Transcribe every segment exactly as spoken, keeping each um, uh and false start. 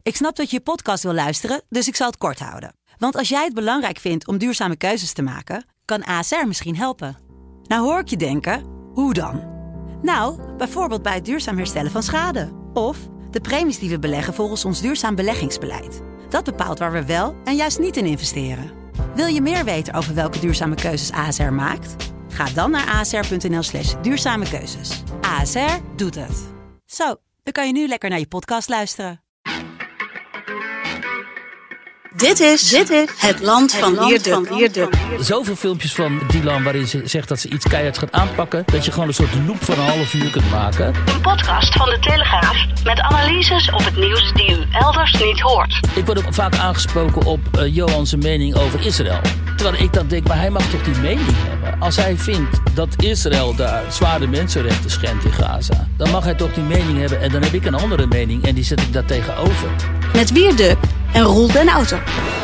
Ik snap dat je je podcast wil luisteren, dus ik zal het kort houden. Want als jij het belangrijk vindt om duurzame keuzes te maken, kan A S R misschien helpen. Nou hoor ik je denken, hoe dan? Nou, bijvoorbeeld bij het duurzaam herstellen van schade. Of de premies die we beleggen volgens ons duurzaam beleggingsbeleid. Dat bepaalt waar we wel en juist niet in investeren. Wil je meer weten over welke duurzame keuzes A S R maakt? Ga dan naar asr.nl slash duurzame keuzes. A S R doet het. Zo, dan kan je nu lekker naar je podcast luisteren. Dit is, dit is het land van Wierduk. Zoveel filmpjes van Dylan waarin ze zegt dat ze iets keihards gaat aanpakken, dat je gewoon een soort loop van een half uur kunt maken. Een podcast van de Telegraaf met analyses op het nieuws die u elders niet hoort. Ik word ook vaak aangesproken op uh, Johan zijn mening over Israël. Terwijl ik dan denk, maar hij mag toch die mening hebben? Als hij vindt dat Israël daar zware mensenrechten schendt in Gaza, dan mag hij toch die mening hebben en dan heb ik een andere mening en die zet ik daar tegenover. Met Wierduk en Roel den Outer.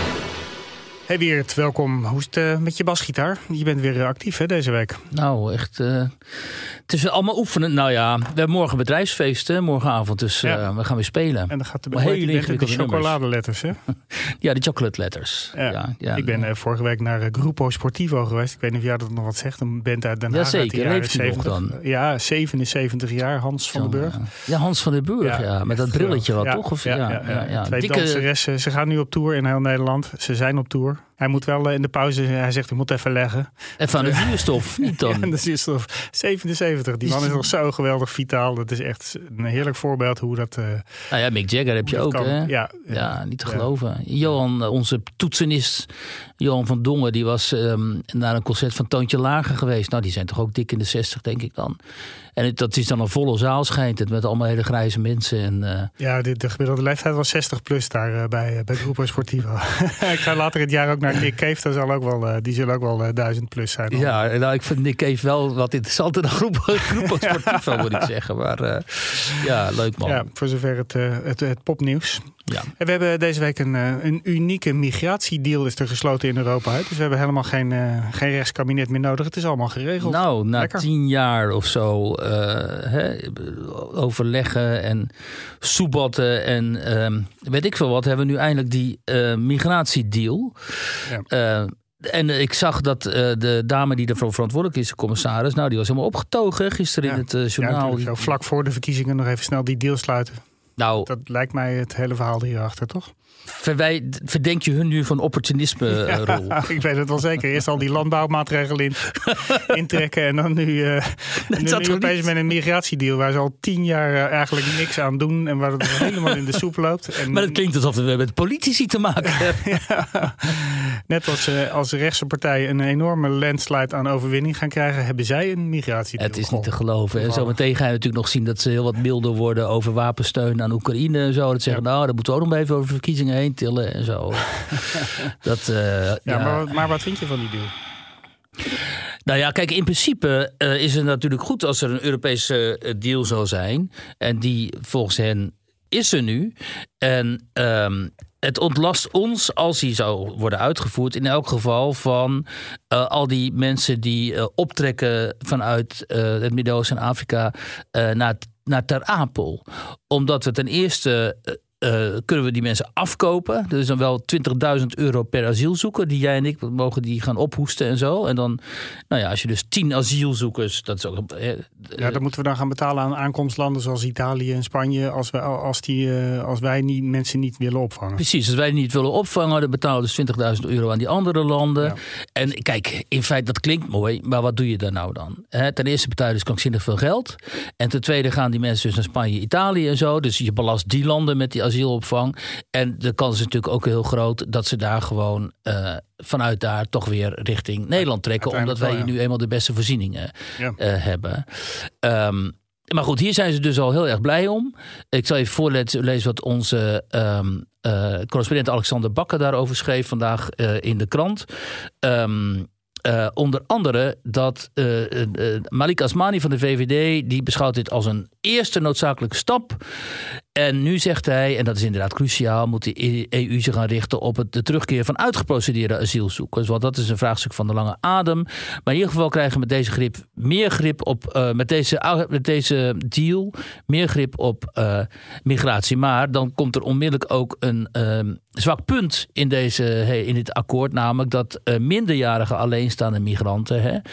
Hey Wiert, welkom. Hoe is het uh, met je basgitaar? Je bent weer uh, actief hè, deze week. Nou, echt. Uh, het is allemaal oefenen. Nou ja, we hebben morgen bedrijfsfeest, hè, morgenavond. Dus uh, ja. we gaan weer spelen. En dan gaat de hele ingewikkelde de chocoladeletters, hè? Ja, de chocolate letters. Ja. Ja, ja. Ik ben uh, vorige week naar uh, Grupo Sportivo geweest. Ik weet niet of jij dat nog wat zegt. Een band uit Den Haag. Jazeker, leeft hij nog dan? Ja, zevenenzeventig jaar. Hans van den Burg. Ja. ja, Hans van den Burg, ja. ja met dat brilletje wat, ja, toch? Of, ja, ja, ja, ja, ja. ja. Twee Dikke... danseressen. Ze gaan nu op tour in heel Nederland. Ze zijn op tour. Hij moet wel uh, in de pauze, hij zegt ik moet even leggen. Even aan de zuurstof, niet dan? Ja, de zuurstof. zevenenzeventig, die man is nog zo geweldig vitaal. Dat is echt een heerlijk voorbeeld hoe dat... Uh, nou ja, Mick Jagger heb je ook, kan. hè? Ja, ja, ja, niet te ja. geloven. Johan, onze toetsenist, Johan van Dongen, die was um, naar een concert van Toontje Lager geweest. Nou, die zijn toch ook dik in de zestig, denk ik dan. En het, dat is dan een volle zaal, schijnt het, met allemaal hele grijze mensen. En, uh... Ja, de, de gemiddelde leeftijd was zestig plus daar uh, bij, uh, bij Grupo Sportivo. Ik ga later het jaar ook naar Nick Cave, daar zal ook wel, uh, die zullen ook wel uh, duizend plus zijn. Ja, nou, ik vind Nick Cave wel wat interessanter dan Grupo, Grupo Sportivo, moet ik zeggen. Maar uh, ja, leuk man. Ja, voor zover het, uh, het, het popnieuws. Ja. En we hebben deze week een, een unieke migratiedeal is er gesloten in Europa uit. Dus we hebben helemaal geen, uh, geen rechtskabinet meer nodig. Het is allemaal geregeld. Nou, na Lekker. tien jaar of zo uh, hè, overleggen en soebotten en um, weet ik veel wat, hebben we nu eindelijk die uh, migratiedeal. Ja. Uh, En ik zag dat uh, de dame die ervoor verantwoordelijk is, de commissaris, nou die was helemaal opgetogen gisteren ja. in het uh, journaal. Ja, zo vlak voor de verkiezingen nog even snel die deal sluiten. Nou, dat lijkt mij het hele verhaal hierachter, toch? Verwij, verdenk je hun nu van opportunisme, ja, Roel? Ik weet het wel zeker. Eerst al die landbouwmaatregelen in, intrekken en dan nu, uh, nu, nu opeens met een migratiedeal waar ze al tien jaar uh, eigenlijk niks aan doen en waar het helemaal in de soep loopt. En, maar het klinkt alsof we met politici te maken hebben. Ja, net als, uh, als de rechtse partijen een enorme landslide aan overwinning gaan krijgen, hebben zij een migratiedeal. Het is niet te geloven. En zo meteen ga je natuurlijk nog zien dat ze heel wat milder worden over wapensteun aan Oekraïne en zo. Dat zeggen, ja. nou, daar moeten we ook nog even over verkiezingen heen tillen en zo. dat, uh, ja, ja. Maar, maar wat vind je van die deal? Nou ja, kijk, in principe uh, is het natuurlijk goed als er een Europese uh, deal zou zijn. En die volgens hen is er nu. En um, het ontlast ons, als die zou worden uitgevoerd, in elk geval van uh, al die mensen die uh, optrekken vanuit uh, het Midden-Oosten en Afrika uh, naar, naar Ter Apel. Omdat we ten eerste Uh, Uh, kunnen we die mensen afkopen. Dat is dan wel twintigduizend euro per asielzoeker. Die jij en ik mogen die gaan ophoesten en zo. En dan, nou ja, als je dus tien asielzoekers, dat is ook. Uh, ja, dan moeten we dan gaan betalen aan aankomstlanden zoals Italië en Spanje. Als, we, als, die, uh, als wij niet, mensen niet willen opvangen. Precies, als wij die niet willen opvangen, dan betalen we dus twintigduizend euro aan die andere landen. Ja. En kijk, in feite, dat klinkt mooi, maar wat doe je daar nou dan? He, ten eerste betaal je dus krankzinnig veel geld. En ten tweede gaan die mensen dus naar Spanje, Italië en zo. Dus je belast die landen met die asielopvang. En de kans is natuurlijk ook heel groot dat ze daar gewoon uh, vanuit daar toch weer richting Nederland trekken. Omdat wij hier nu eenmaal de beste voorzieningen ja. uh, hebben. Um, maar goed, hier zijn ze dus al heel erg blij om. Ik zal even voorlezen wat onze um, uh, correspondent Alexander Bakker daarover schreef vandaag uh, in de krant. Um, Uh, onder andere dat uh, uh, uh, Malik Asmani van de V V D... die beschouwt dit als een eerste noodzakelijke stap. En nu zegt hij, en dat is inderdaad cruciaal, moet de E U zich gaan richten op het, de terugkeer van uitgeprocedeerde asielzoekers. Want dat is een vraagstuk van de lange adem. Maar in ieder geval krijgen we met deze grip meer grip op, uh, met, deze, met deze deal, meer grip op uh, migratie. Maar dan komt er onmiddellijk ook een uh, zwak punt in, deze, hey, in dit akkoord. Namelijk dat uh, minderjarige alleenstaande migranten, hè,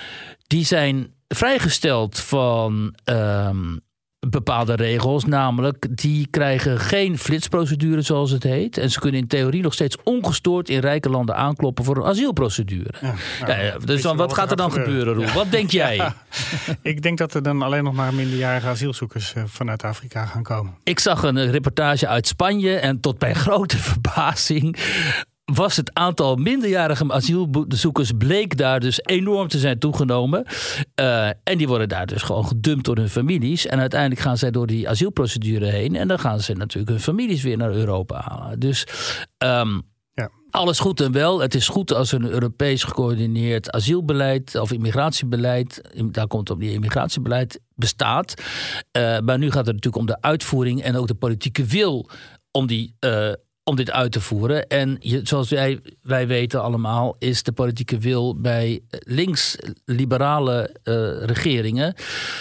die zijn vrijgesteld van Um, bepaalde regels, namelijk die krijgen geen flitsprocedure zoals het heet. En ze kunnen in theorie nog steeds ongestoord in rijke landen aankloppen voor een asielprocedure. Ja, nou, ja, dus dan, wat gaat er dan gebeuren, gebeuren Roel? Ja. Wat denk jij? Ja. Ik denk dat er dan alleen nog maar minderjarige asielzoekers uh, vanuit Afrika gaan komen. Ik zag een reportage uit Spanje en tot mijn grote verbazing was het aantal minderjarige asielzoekers bleek daar dus enorm te zijn toegenomen. Uh, en die worden daar dus gewoon gedumpt door hun families. En uiteindelijk gaan zij door die asielprocedure heen. En dan gaan ze natuurlijk hun families weer naar Europa halen. Dus um, ja. alles goed en wel. Het is goed als er een Europees gecoördineerd asielbeleid of immigratiebeleid, daar komt het op, die immigratiebeleid bestaat. Uh, maar nu gaat het natuurlijk om de uitvoering en ook de politieke wil om die uh, om dit uit te voeren. En je, zoals wij, wij weten allemaal, is de politieke wil bij links-liberale uh, regeringen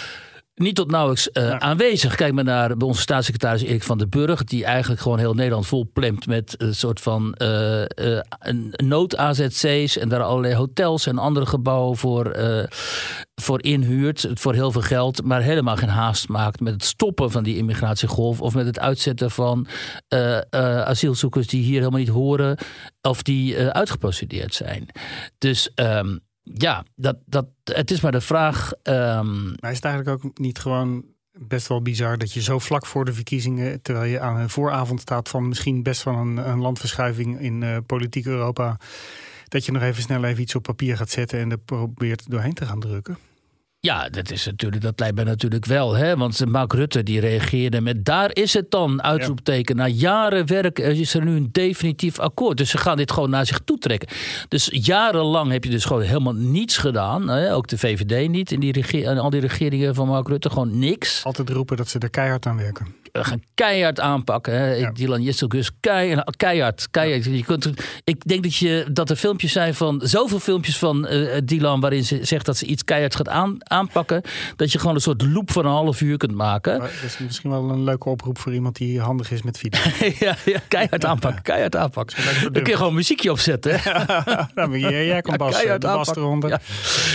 niet tot nauwelijks uh, ja. aanwezig. Kijk maar naar bij onze staatssecretaris Erik van den Burg, die eigenlijk gewoon heel Nederland volplemt met een soort van uh, uh, nood-A Z C's en daar allerlei hotels en andere gebouwen voor, uh, voor inhuurt, voor heel veel geld, maar helemaal geen haast maakt met het stoppen van die immigratiegolf of met het uitzetten van uh, uh, asielzoekers die hier helemaal niet horen of die uh, uitgeprocedeerd zijn. Dus Um, Ja, dat, dat, het is maar de vraag. Um... Maar is het eigenlijk ook niet gewoon best wel bizar dat je zo vlak voor de verkiezingen, terwijl je aan een vooravond staat van misschien best wel een, een landverschuiving in uh, politiek Europa, dat je nog even snel even iets op papier gaat zetten en er probeert doorheen te gaan drukken? Ja, dat is natuurlijk, dat lijkt mij natuurlijk wel. Hè? Want Mark Rutte die reageerde met daar is het dan, uitroepteken. Ja. Na jaren werk is er nu een definitief akkoord. Dus ze gaan dit gewoon naar zich toe trekken. Dus jarenlang heb je dus gewoon helemaal niets gedaan. Hè? Ook de V V D niet in die regeer, al die regeringen van Mark Rutte. Gewoon niks. Altijd roepen dat ze er keihard aan werken. We gaan keihard aanpakken. Hè? Ja. Dylan Jesselgus, keihard, keihard. keihard. Je kunt, ik denk dat, je, dat er filmpjes zijn van, zoveel filmpjes van uh, Dylan waarin ze zegt dat ze iets keihard gaat aan, aanpakken, dat je gewoon een soort loop van een half uur kunt maken. Dat is misschien wel een leuke oproep voor iemand die handig is met video. ja, ja, keihard aanpakken, keihard aanpakken. Dan kun je gewoon muziekje opzetten. Ja, nou, jij, jij kan bas, ja, de bas eronder. Ja.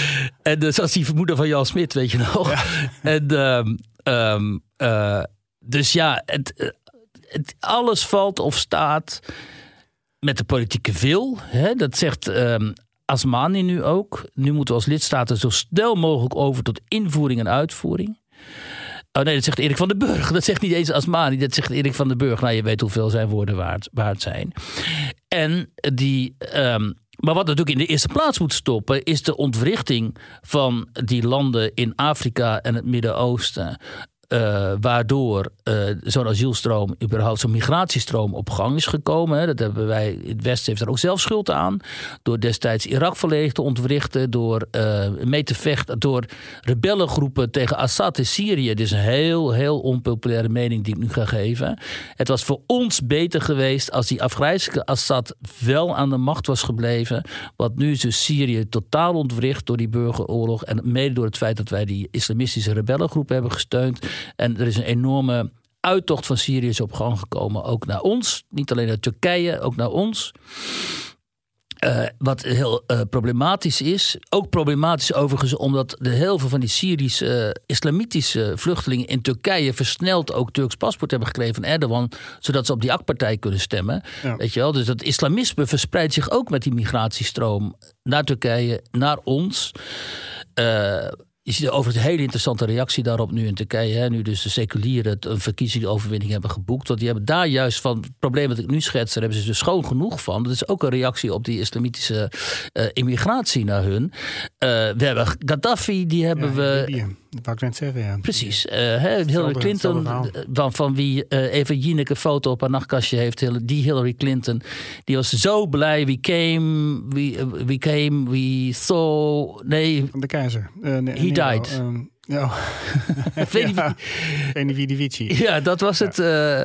En uh, zoals die vermoeder van Jan Smit, weet je nog. Ja. En um, um, uh, dus ja, het, het, alles valt of staat met de politieke wil. Hè? Dat zegt um, Asmani nu ook. Nu moeten we als lidstaten zo snel mogelijk over tot invoering en uitvoering. Oh nee, dat zegt Erik van den Burg. Dat zegt niet eens Asmani, dat zegt Erik van den Burg. Nou, je weet hoeveel zijn woorden waard, waard zijn. En die Um, Maar wat natuurlijk in de eerste plaats moet stoppen, is de ontwrichting van die landen in Afrika en het Midden-Oosten. Uh, waardoor uh, zo'n asielstroom, überhaupt zo'n migratiestroom op gang is gekomen. Hè. Dat hebben wij, het Westen heeft daar ook zelf schuld aan. Door destijds Irak volledig te ontwrichten, door uh, mee te vechten, door rebellengroepen tegen Assad in Syrië. Dit is een heel, heel onpopulaire mening die ik nu ga geven. Het was voor ons beter geweest als die afgrijzelijke Assad wel aan de macht was gebleven. Want nu is dus Syrië totaal ontwricht door die burgeroorlog en mede door het feit dat wij die islamistische rebellengroepen hebben gesteund. En er is een enorme uittocht van Syriërs op gang gekomen. Ook naar ons. Niet alleen naar Turkije, ook naar ons. Uh, wat heel uh, problematisch is. Ook problematisch overigens omdat de heel veel van die Syrische uh, islamitische vluchtelingen in Turkije versneld ook Turks paspoort hebben gekregen van Erdogan. Zodat ze op die AK-partij kunnen stemmen. Ja. Weet je wel? Dus dat islamisme verspreidt zich ook met die migratiestroom naar Turkije, naar ons. Uh, Je ziet over een hele interessante reactie daarop nu in Turkije. Hè, nu dus de seculieren een verkiezingsoverwinning hebben geboekt. Want die hebben daar juist van het probleem dat ik nu schets, daar hebben ze dus schoon genoeg van. Dat is ook een reactie op die islamitische uh, immigratie naar hun. Uh, we hebben Gaddafi, die hebben ja, we. Libië. Dat wou ik net zeggen, ja. Precies. Uh, Hillary Clinton, van, van wie uh, Eva Jinek een foto op haar nachtkastje heeft. Die Hillary Clinton, die was zo blij. We came, we, we came, we saw. Nee. Van de keizer. Uh, nee, he died. Um, Oh. ja, Veni Ja, dat was ja. het. Uh,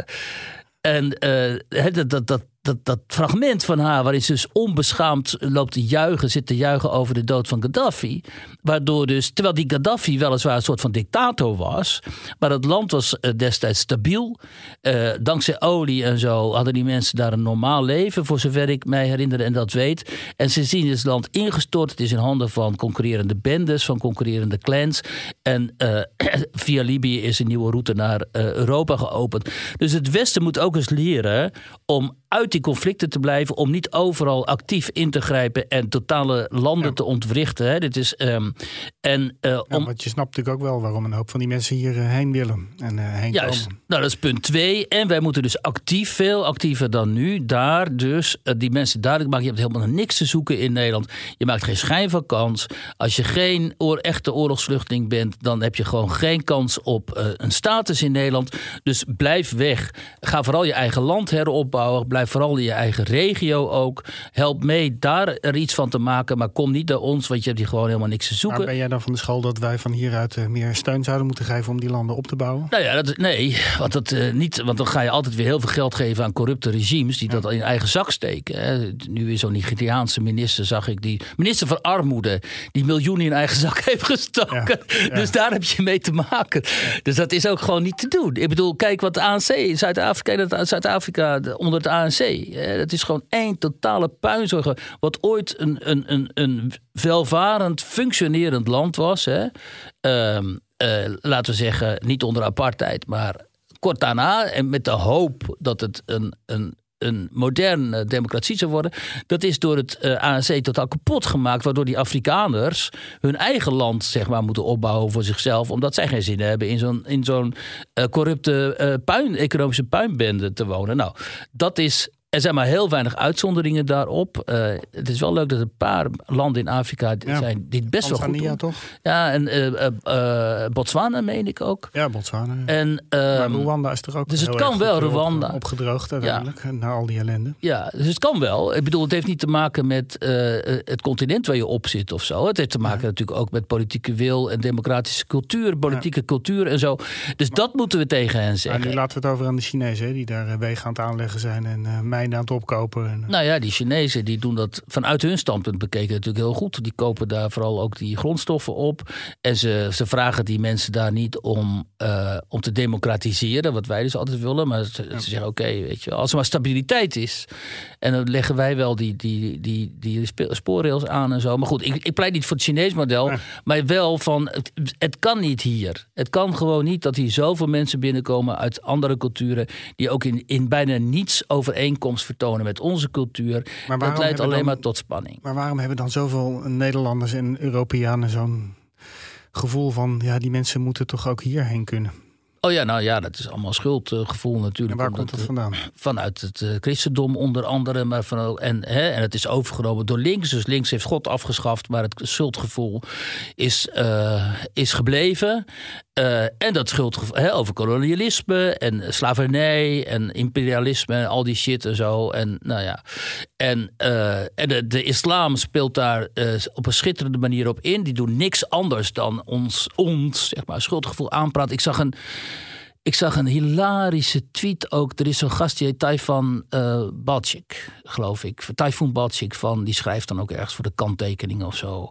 en uh, dat, dat, dat, dat, dat fragment van haar, waarin ze dus onbeschaamd loopt te juichen, zit te juichen over de dood van Gaddafi. Waardoor dus, terwijl die Gaddafi weliswaar een soort van dictator was, maar het land was uh, destijds stabiel. Uh, dankzij olie en zo hadden die mensen daar een normaal leven, voor zover ik mij herinner en dat weet. En sindsdien is het land ingestort. Het is in handen van concurrerende bendes, van concurrerende clans. En uh, via Libië is een nieuwe route naar uh, Europa geopend. Dus het Westen moet ook eens leren om uit die conflicten te blijven, om niet overal actief in te grijpen en totale landen ja. te ontwrichten. Hè. Dit is, um, en, uh, ja, om... want je snapt natuurlijk ook wel waarom een hoop van die mensen hierheen willen en uh, heen Juist. komen. Nou, dat is punt twee. En wij moeten dus actief, veel actiever dan nu, daar dus uh, die mensen duidelijk maken. Je hebt helemaal niks te zoeken in Nederland. Je maakt geen schijn van kans. Als je geen oor, echte oorlogsvluchteling bent, dan heb je gewoon geen kans op uh, een status in Nederland. Dus blijf weg. Ga vooral je eigen land heropbouwen. Blijf vooral in je eigen regio ook. Help mee daar er iets van te maken, maar kom niet naar ons, want je hebt hier gewoon helemaal niks te zoeken. Maar ben jij dan van de school dat wij van hieruit uh, meer steun zouden moeten geven om die landen op te bouwen? Nou ja, dat, nee, want, dat, uh, niet, want dan ga je altijd weer heel veel geld geven aan corrupte regimes die ja. dat in eigen zak steken. Hè. Nu is zo'n Nigeriaanse minister, zag ik, die minister van Armoede, die miljoenen in eigen zak heeft gestoken. Ja. Ja. Dus daar heb je mee te maken. Ja. Dus dat is ook gewoon niet te doen. Ik bedoel, kijk wat de A N C, Zuid-Afrika, dat Zuid-Afrika onder het A N C. Het is gewoon één totale puinzorger. Wat ooit een, een, een, een welvarend, functionerend land was. Hè. Uh, uh, laten we zeggen, niet onder apartheid, maar kort daarna. En met de hoop dat het een, een, een moderne democratie zou worden. Dat is door het uh, A N C totaal kapot gemaakt. Waardoor die Afrikaners hun eigen land, zeg maar, moeten opbouwen voor zichzelf. Omdat zij geen zin hebben in zo'n, in zo'n uh, corrupte uh, puin, economische puinbende te wonen. Nou, dat is... Er zijn maar heel weinig uitzonderingen daarop. Uh, het is wel leuk dat een paar landen in Afrika ja. zijn die het best Tanzania, wel goed doen. Toch? Ja, en uh, uh, uh, Botswana meen ik ook. Ja, Botswana. Ja. En, uh, maar Rwanda is er ook dus heel het kan wel, Rwanda. Opgedroogd uiteindelijk, ja. na al die ellende. Ja, dus het kan wel. Ik bedoel, het heeft niet te maken met uh, het continent waar je op zit of zo. Het heeft te maken ja. natuurlijk ook met politieke wil en democratische cultuur, politieke ja. cultuur en zo. Dus maar, dat moeten we tegen hen zeggen. Maar nu laten we het over aan de Chinezen, hè, die daar wegen aan het aanleggen zijn en uh, mijnen aan het opkopen. En, uh. Nou ja, die Chinezen die doen dat vanuit hun standpunt bekeken natuurlijk heel goed. Die kopen daar vooral ook die grondstoffen op. En ze, ze vragen die mensen daar niet om, uh, om te democratiseren, wat wij dus altijd willen. Maar ze, ja. ze zeggen, oké, okay, weet je, als er maar stabiliteit is. En dan leggen wij wel die, die, die, die spoorrails aan en zo. Maar goed, ik, ik pleit niet voor het Chinees model. Ja. Maar wel van, het, het kan niet hier. Het kan gewoon niet dat hier zoveel mensen binnenkomen uit andere culturen, die ook in, in bijna niets overeenkomst vertonen met onze cultuur. Maar dat leidt alleen dan, maar tot spanning. Maar waarom hebben dan zoveel Nederlanders en Europeanen zo'n gevoel van, ja, die mensen moeten toch ook hierheen kunnen? Oh ja, nou ja, dat is allemaal schuldgevoel natuurlijk. En waar komt dat vandaan? Vanuit het uh, christendom onder andere. Maar van, en, hè, en het is overgenomen door links. Dus links heeft God afgeschaft. Maar het schuldgevoel is, uh, is gebleven. Uh, en dat schuldgevoel hè, over kolonialisme en slavernij en imperialisme en al die shit en zo. En nou ja. En, uh, en de, de islam speelt daar uh, op een schitterende manier op in. Die doen niks anders dan ons, ons zeg maar, schuldgevoel aanpraten. Ik zag een... Ik zag een hilarische tweet ook. Er is zo'n gast die heet Taifun uh, Balchik, geloof ik. Taifun Balchik, van, die schrijft dan ook ergens voor de kanttekening of zo.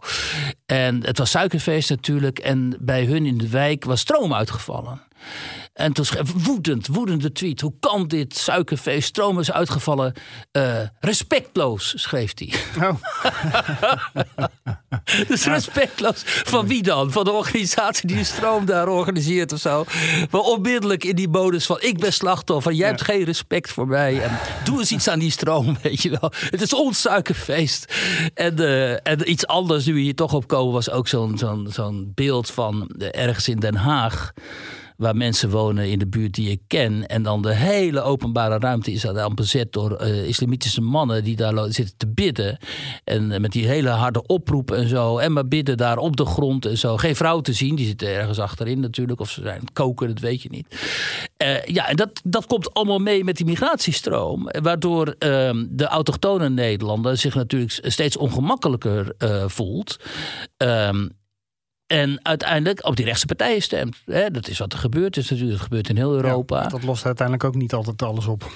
En het was suikerfeest natuurlijk. En bij hun in de wijk was stroom uitgevallen. En toen schreef woedend, woedende tweet. Hoe kan dit? Suikerfeest, stroom is uitgevallen. Uh, respectloos, schreef hij. Oh. Dus respectloos. Van wie dan? Van de organisatie die de stroom daar organiseert of zo. Maar onmiddellijk in die modus van, ik ben slachtoffer. Jij ja. hebt geen respect voor mij. En doe eens iets aan die stroom, weet je wel. Het is ons suikerfeest. En, uh, en iets anders, nu we hier toch op komen, was ook zo'n, zo'n, zo'n beeld van uh, ergens in Den Haag, waar mensen wonen in de buurt die ik ken. En dan de hele openbare ruimte is dan bezet door uh, islamitische mannen die daar lo- zitten te bidden. En uh, met die hele harde oproep en zo. En maar bidden daar op de grond en zo. Geen vrouw te zien, die zitten ergens achterin natuurlijk. Of ze zijn koken, dat weet je niet. Uh, ja, en dat, dat komt allemaal mee met die migratiestroom. Waardoor uh, de autochtone Nederlander zich natuurlijk steeds ongemakkelijker uh, voelt. Um, En uiteindelijk op die rechtse partijen stemt. Hè, dat is wat er gebeurt. Dus natuurlijk, dat gebeurt in heel Europa. Ja, dat lost uiteindelijk ook niet altijd alles op.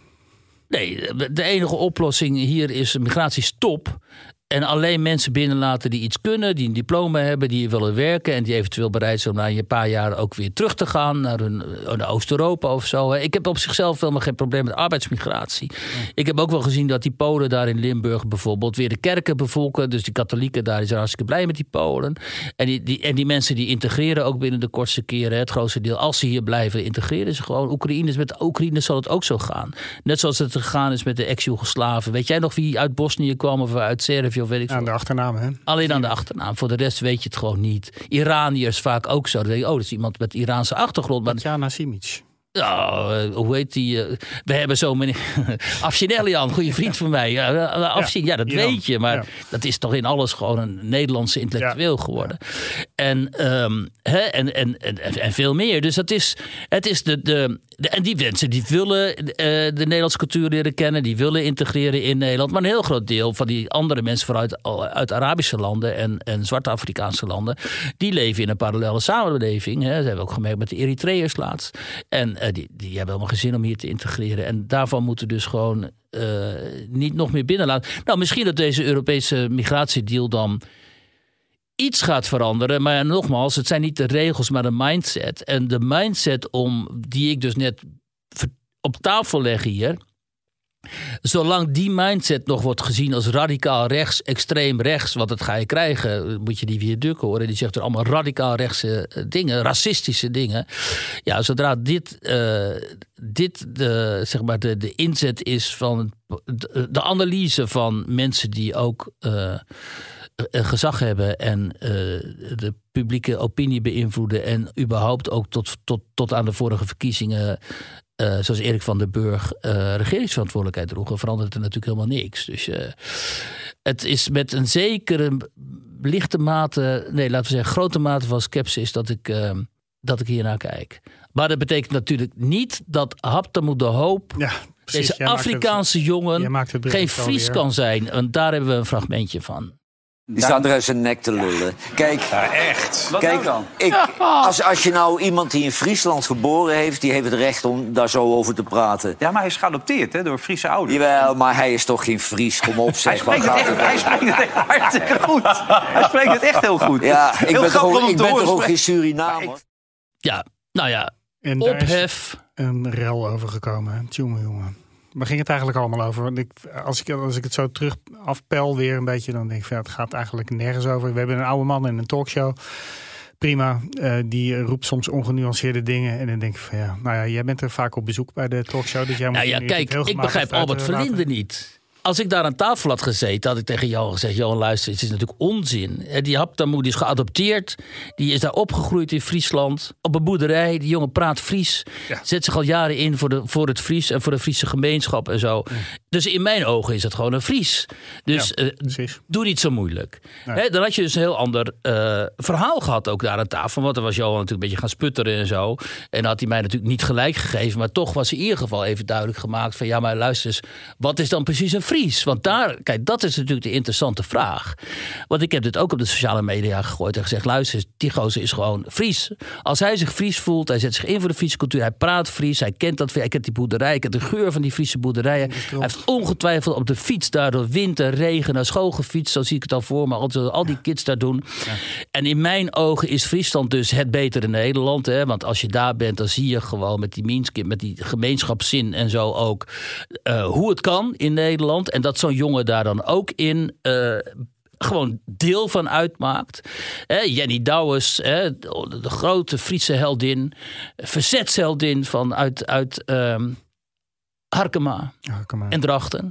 Nee, de enige oplossing hier is migratiestop. En alleen mensen binnenlaten die iets kunnen, die een diploma hebben, die willen werken en die eventueel bereid zijn om na een paar jaar ook weer terug te gaan naar, hun, naar Oost-Europa of zo. Ik heb op zichzelf helemaal geen probleem met arbeidsmigratie. Ja. Ik heb ook wel gezien dat die Polen daar in Limburg bijvoorbeeld weer de kerken bevolken. Dus die katholieken daar zijn hartstikke blij met die Polen. En die, die, en die mensen die integreren ook binnen de kortste keren, het grootste deel. Als ze hier blijven, integreren ze gewoon. Oekraïners, met Oekraïners zal het ook zo gaan. Net zoals het gegaan is met de ex-Joegoslaven. Weet jij nog wie uit Bosnië kwam of uit Servië? Of weet ik aan de achternaam, hè? Alleen aan de achternaam. Voor de rest weet je het gewoon niet. Iraniërs vaak ook zo. Dan denk je, oh, dat is iemand met Iraanse achtergrond. Maar Tatjana Simic. Nou, hoe heet die? Uh, we hebben zo meneer Afshinelian, goede vriend van mij. Ja, Afshin, ja, dat Iran. Weet je. Maar ja. Dat is toch in alles gewoon een Nederlandse intellectueel ja. geworden. Ja. En, um, hè, en, en, en, en veel meer. Dus dat is, het is de, de, de... En die mensen die willen uh, de Nederlandse cultuur leren kennen. Die willen integreren in Nederland. Maar een heel groot deel van die andere mensen vanuit uit Arabische landen en, en zwarte Afrikaanse landen, die leven in een parallele samenleving. Hè. Dat hebben we ook gemerkt met de Eritreërs laatst. En uh, die, die hebben helemaal geen zin om hier te integreren. En daarvan moeten dus gewoon uh, niet nog meer binnenlaten. Nou, misschien dat deze Europese migratiedeal dan iets gaat veranderen. Maar nogmaals, het zijn niet de regels, maar de mindset. En de mindset om die ik dus net op tafel leg hier. Zolang die mindset nog wordt gezien als radicaal rechts, extreem rechts, want dat ga je krijgen, moet je die viadukken horen. Die zegt er allemaal radicaal rechtse dingen, racistische dingen. Ja, zodra dit, uh, dit de, zeg maar de, de inzet is van de, de analyse van mensen die ook uh, gezag hebben en uh, de publieke opinie beïnvloeden en überhaupt ook tot, tot, tot aan de vorige verkiezingen, Uh, zoals Erik van den Burg uh, regeringsverantwoordelijkheid droegen, verandert er natuurlijk helemaal niks. Dus uh, het is met een zekere lichte mate, nee, laten we zeggen grote mate van scepsis dat ik, uh, dat ik hiernaar kijk. Maar dat betekent natuurlijk niet dat Habtamu de Hoop, ja, precies, deze Afrikaanse het, jongen, geen Fries kan zijn. En daar hebben we een fragmentje van. Die staan er uit zijn nek te lullen. Kijk, ja, echt. Wat kijk, nou dan? Ik, als, als je nou iemand die in Friesland geboren heeft, die heeft het recht om daar zo over te praten. Ja, maar hij is geadopteerd, hè, door Friese ouders. Jawel, maar hij is toch geen Fries? Kom op, zeg. Hij spreekt, het echt, hij spreekt het echt hartstikke goed. Hij spreekt het echt heel goed. Ja, ik heel ben toch ook, ik ben toch ook geen Surinamer? Ja, nou ja, en ophef. Daar is een rel over gekomen, jongen, jongen. Waar ging het eigenlijk allemaal over? Want ik, als, ik, als ik het zo terug afpel weer een beetje, dan denk ik, ja, het gaat eigenlijk nergens over. We hebben een oude man in een talkshow. Prima, uh, die roept soms ongenuanceerde dingen. En dan denk ik van ja, nou ja, jij bent er vaak op bezoek bij de talkshow. Dus jij nou moet ja, kijk, ik begrijp Albert Verlinde niet. Als ik daar aan tafel had gezeten, had ik tegen jou gezegd, Johan, luister, het is natuurlijk onzin. Die Habtamu die is geadopteerd, die is daar opgegroeid in Friesland, op een boerderij. Die jongen praat Fries, ja. Zet zich al jaren in voor, de, voor het Fries en voor de Friese gemeenschap en zo. Ja. Dus in mijn ogen is het gewoon een Fries. Dus ja, uh, doe niet zo moeilijk. Nee. He, dan had je dus een heel ander uh, verhaal gehad ook daar aan tafel. Want dan was Johan natuurlijk een beetje gaan sputteren en zo. En dan had hij mij natuurlijk niet gelijk gegeven. Maar toch was in ieder geval even duidelijk gemaakt van ja, maar luister eens, wat is dan precies een Fries? Want daar, kijk, dat is natuurlijk de interessante vraag. Want ik heb dit ook op de sociale media gegooid en gezegd, luister, die gozer is gewoon Fries. Als hij zich Fries voelt, hij zet zich in voor de Friese cultuur, hij praat Fries, hij kent dat, hij kent die boerderij, hij kent de geur van die Friese boerderijen. Hij heeft ongetwijfeld op de fiets daar door winter, regen naar school gefietst, zo zie ik het al voor me, al, al die kids daar doen. Ja. En in mijn ogen is Friesland dus het betere Nederland, hè? Want als je daar bent, dan zie je gewoon met die minskip, met die gemeenschapszin en zo ook uh, hoe het kan in Nederland. En dat zo'n jongen daar dan ook in uh, gewoon deel van uitmaakt. Eh, Jenny Douwes, eh, de, de grote Friese heldin, verzetsheldin van uit, uit um, Harkema, Harkema en Drachten.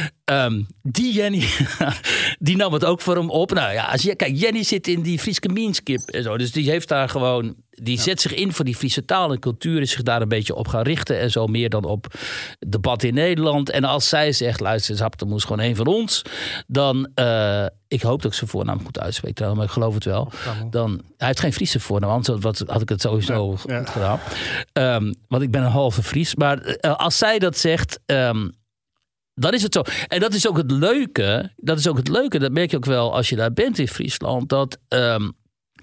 Um, die Jenny, die nam het ook voor hem op. Nou ja, als je, kijk, Jenny zit in die Frieske minskip en zo. Dus die heeft daar gewoon, die ja. zet zich in voor die Friese taal en cultuur, is zich daar een beetje op gaan richten en zo, meer dan op debat in Nederland. En als zij zegt, luister, Habtamu is gewoon een van ons, dan, uh, ik hoop dat ik zijn voornaam goed uitspreek trouwens, maar ik geloof het wel. Dan, hij heeft geen Friese voornaam, anders wat, had ik het sowieso ja, ja. gedaan. Um, want ik ben een halve Fries. Maar uh, als zij dat zegt, um, dan is het zo. En dat is ook het leuke. Dat is ook het leuke. Dat merk je ook wel als je daar bent in Friesland. Dat, um,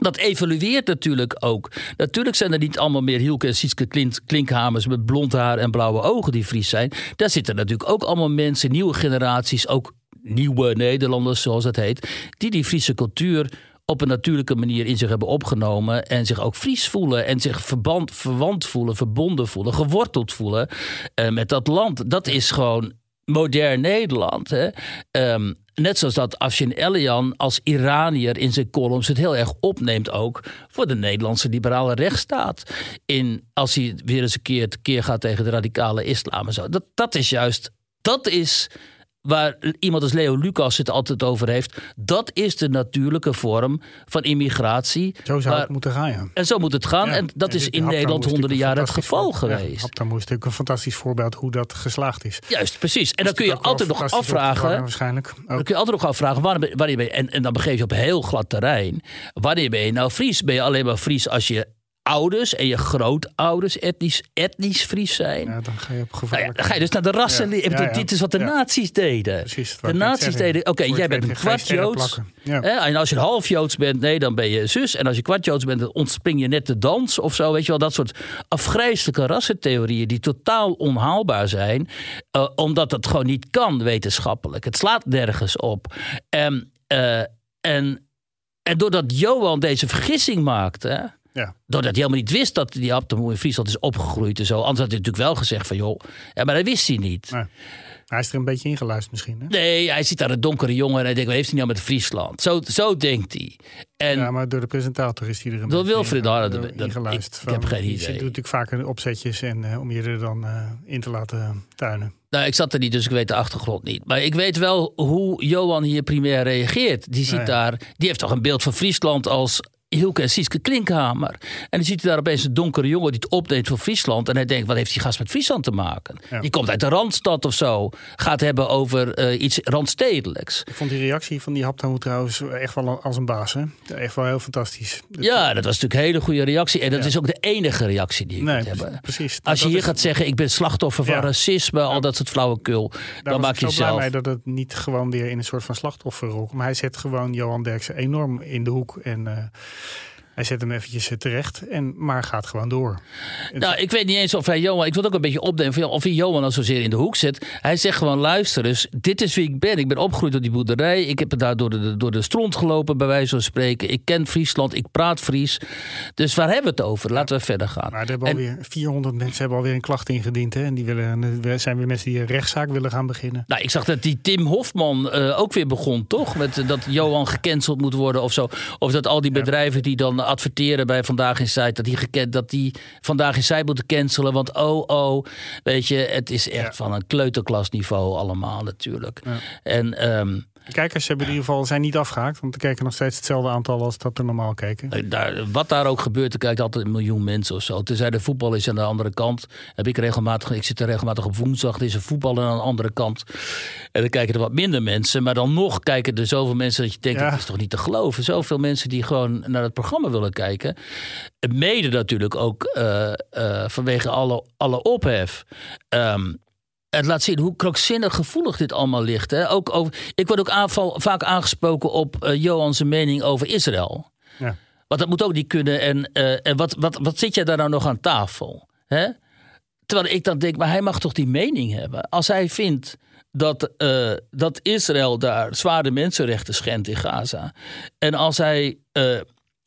Dat evolueert natuurlijk ook. Natuurlijk zijn er niet allemaal meer Hielke en Sietske Klink, Klinkhamers met blond haar en blauwe ogen die Fries zijn. Daar zitten natuurlijk ook allemaal mensen, nieuwe generaties, ook nieuwe Nederlanders zoals het heet, die die Friese cultuur op een natuurlijke manier in zich hebben opgenomen en zich ook Fries voelen en zich verband, verwant voelen, verbonden voelen, geworteld voelen uh, met dat land. Dat is gewoon modern Nederland. Hè? Um, net zoals dat Afshin Elian als Iranier in zijn columns het heel erg opneemt ook voor de Nederlandse liberale rechtsstaat. In, als hij weer eens een keer tekeer gaat tegen de radicale islam en zo. Dat, dat is juist, dat is waar iemand als Leo Lucas het altijd over heeft. Dat is de natuurlijke vorm van immigratie. Zo zou waar, het moeten gaan, ja. En zo moet het gaan. Ja, en dat en is in Nederland honderden jaren het geval voor, geweest. Ja, Haptamo is natuurlijk een fantastisch voorbeeld hoe dat geslaagd is. Juist, precies. En dan kun je altijd nog afvragen. Waarschijnlijk ook. Dan kun je altijd nog afvragen. Wanneer, wanneer ben je, en, en dan begeef je op heel glad terrein. Wanneer ben je nou Fries? Ben je alleen maar Fries als je ouders en je grootouders etnisch, etnisch Fries zijn? Ja, dan ga je op gevaarlijk. Nou ja, dan ga je dus naar de rassen. Ja, ja, ja. Dit is wat de ja. nazi's deden. Precies, de nazi's deden. Oké, okay, jij bent een kwart Joods. Ja. En als je een half Joods bent, nee, dan ben je zus. En als je kwart Joods bent, dan ontspring je net de dans of zo. Weet je wel, dat soort afgrijselijke rassentheorieën die totaal onhaalbaar zijn. Uh, omdat het gewoon niet kan wetenschappelijk. Het slaat nergens op. En, uh, en, en doordat Johan deze vergissing maakte, ja. doordat hij helemaal niet wist dat die Haptamo in Friesland is opgegroeid en zo. Anders had hij natuurlijk wel gezegd van joh, ja, maar dat wist hij niet. Nee. Hij is er een beetje ingeluisterd misschien. Hè? Nee, hij ziet daar een donkere jongen en hij denkt, wat heeft hij nou met Friesland? Zo, zo denkt hij. En ja, maar door de presentator is hij er een door beetje Wilfried, in, uh, uh, ingeluisterd. Ik, ik heb geen idee. Je doet natuurlijk vaker opzetjes en uh, om je er dan uh, in te laten tuinen. Nou, ik zat er niet, dus ik weet de achtergrond niet. Maar ik weet wel hoe Johan hier primair reageert. Die ziet nee. daar, die heeft toch een beeld van Friesland als Hielke en Sietske Klinkhamer. En dan ziet hij daar opeens een donkere jongen die het opneemt voor Friesland. En hij denkt, wat heeft die gast met Friesland te maken? Ja. Die komt uit de Randstad of zo. Gaat hebben over uh, iets randstedelijks. Ik vond die reactie van die Haptamo trouwens echt wel als een baas. Hè? Echt wel heel fantastisch. Ja, dat was natuurlijk een hele goede reactie. En dat ja. is ook de enige reactie die je nee, kunt hebben. Precies. Als je dat hier is... gaat zeggen, ik ben slachtoffer van ja. racisme, al dat soort flauwekul. Daar dan maak je zelf. Ik ben blij mee dat het niet gewoon weer in een soort van slachtofferrol. Maar hij zet gewoon Johan Derksen enorm in de hoek. En uh, hij zet hem eventjes terecht, en, maar gaat gewoon door. Nou, ik weet niet eens of hij Johan... Ik wil ook een beetje opdenken of hij Johan al zozeer in de hoek zet. Hij zegt gewoon, luister eens, dit is wie ik ben. Ik ben opgegroeid op die boerderij. Ik heb daar door de, door de stront gelopen, bij wijze van spreken. Ik ken Friesland, ik praat Fries. Dus waar hebben we het over? Laten we verder gaan. Maar er hebben en, alweer vierhonderd mensen hebben alweer een klacht ingediend. Hè? En die willen, er zijn weer mensen die een rechtszaak willen gaan beginnen. Nou, ik zag dat die Tim Hofman uh, ook weer begon, toch? Met uh, dat Johan gecanceld moet worden of zo. Of dat al die bedrijven die dan adverteren bij Vandaag in Zuid, dat die, geken- dat die Vandaag in Zuid moeten cancelen. Want oh, oh, weet je, het is echt ja. van een kleuterklasniveau allemaal natuurlijk. Ja. En um, de kijkers hebben in ieder geval zijn niet afgehaakt, want er kijken nog steeds hetzelfde aantal als dat er normaal keken. Daar, wat daar ook gebeurt, er kijkt altijd een miljoen mensen of zo. Tenzij de voetbal is aan de andere kant. Heb ik regelmatig, ik zit er regelmatig op woensdag, er is een voetbal aan de andere kant. En dan kijken er wat minder mensen, maar dan nog kijken er zoveel mensen dat je denkt, ja. dat is toch niet te geloven. Zoveel mensen die gewoon naar het programma willen kijken. Mede natuurlijk ook uh, uh, vanwege alle, alle ophef. Um, Het laat zien hoe krankzinnig gevoelig dit allemaal ligt. Hè? Ook over, ik word ook aanval, vaak aangesproken op uh, Johan's mening over Israël. Ja. Want dat moet ook niet kunnen. En, uh, en wat, wat, wat zit jij daar nou nog aan tafel? Hè? Terwijl ik dan denk, maar hij mag toch die mening hebben? Als hij vindt dat, uh, dat Israël daar zware mensenrechten schendt in Gaza. En als hij uh,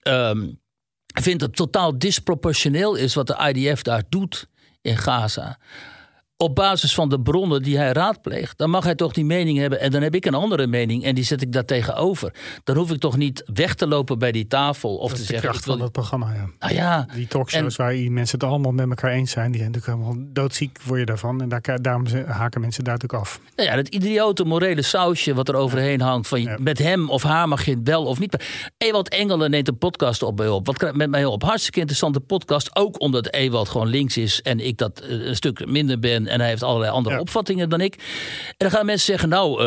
um, vindt dat het totaal disproportioneel is wat de I D F daar doet in Gaza, op basis van de bronnen die hij raadpleegt, dan mag hij toch die mening hebben. En dan heb ik een andere mening en die zet ik daar tegenover. Dan hoef ik toch niet weg te lopen bij die tafel. Of dat te is de zeggen, kracht ik wil... van dat programma, ja. Nou ja. Die talkshows en waar mensen het allemaal met elkaar eens zijn, die zijn natuurlijk helemaal doodziek, word je daarvan. En daar, daarom haken mensen daar natuurlijk af. Nou ja, dat idiote morele sausje wat er overheen hangt. Van ja. Met hem of haar mag je wel of niet. Ewald Engelen neemt een podcast op mij op. Wat met mij op? Hartstikke interessante podcast. Ook omdat Ewald gewoon links is en ik dat een stuk minder ben. En hij heeft allerlei andere ja. opvattingen dan ik. En dan gaan mensen zeggen, nou, uh,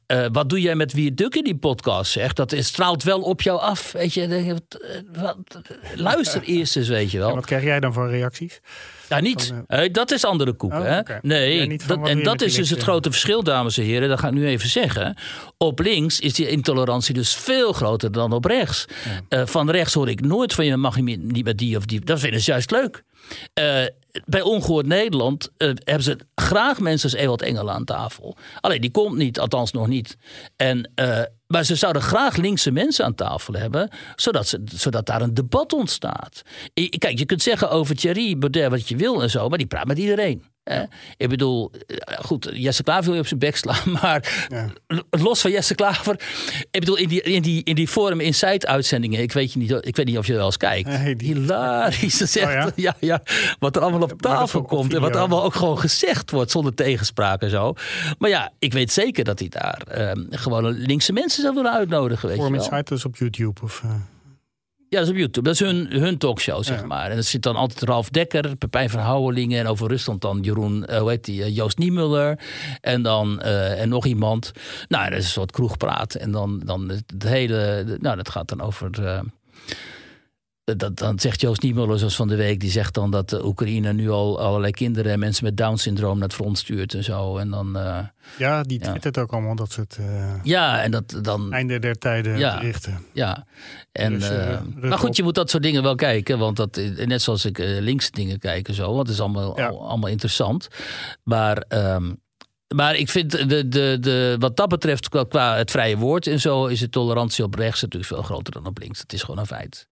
Uh, wat doe jij met Wie Duk in die podcast? Zeg? Dat is, straalt wel op jou af. Weet je, wat, luister eerst eens, weet je wel. En wat krijg jij dan voor reacties? Ja, niet. Van, uh... dat is andere koek. Oh, hè? Okay. Nee, ja, dat, en dat is dus het grote verschil, dames en heren. Dat ga ik nu even zeggen. Op links is die intolerantie dus veel groter dan op rechts. Ja. Uh, van rechts hoor ik nooit van je mag je niet met die of die. Dat vinden ze juist leuk. Uh, bij Ongehoord Nederland uh, hebben ze graag mensen als Ewald Engel aan tafel. Alleen die komt niet, althans nog niet. En, uh, maar ze zouden graag linkse mensen aan tafel hebben, zodat, ze, zodat daar een debat ontstaat. I, kijk, je kunt zeggen over Thierry Baudet wat je wil en zo, maar die praat met iedereen. Eh? Ik bedoel, goed, Jesse Klaver wil je op zijn bek slaan, maar ja. los van Jesse Klaver. Ik bedoel, in die, in die, in die Forum Insight uitzendingen, ik weet, je niet, ik weet niet of je wel eens kijkt. Nee, die... Hilarisch. Dat is echt, oh ja? Ja, ja, wat er allemaal op tafel komt en wat er allemaal ook gewoon gezegd wordt zonder tegenspraak en zo. Maar ja, ik weet zeker dat hij daar um, gewoon linkse mensen zou willen uitnodigen. Forum Insight is op YouTube of... Uh... Ja, dat is op YouTube. Dat is hun, hun talkshow, zeg ja. maar. En dat zit dan altijd Ralf Dekker, Pepijn van Houwelingen... en over Rusland dan Jeroen, uh, hoe heet die, uh, Joost Niemuller... en dan uh, en nog iemand. Nou, dat is een soort kroegpraat. En dan, dan het, het hele... Nou, dat gaat dan over... Uh, Dat, dan zegt Joost Niemuller, zoals van de week, die zegt dan dat de Oekraïne nu al allerlei kinderen en mensen met Down-syndroom naar het front stuurt en zo. En dan, uh, ja, die twittert ja. ook allemaal dat soort uh, ja, en dat dan einde der tijden ja, berichten. Ja, en, dus, uh, uh, maar goed, op. je moet dat soort dingen wel kijken, want dat, net zoals ik uh, linkse dingen kijk en zo, want het is allemaal, ja. al, allemaal interessant. Maar... Um, Maar ik vind, de, de, de, wat dat betreft, qua, qua het vrije woord en zo, is de tolerantie op rechts natuurlijk veel groter dan op links. Dat is gewoon een feit.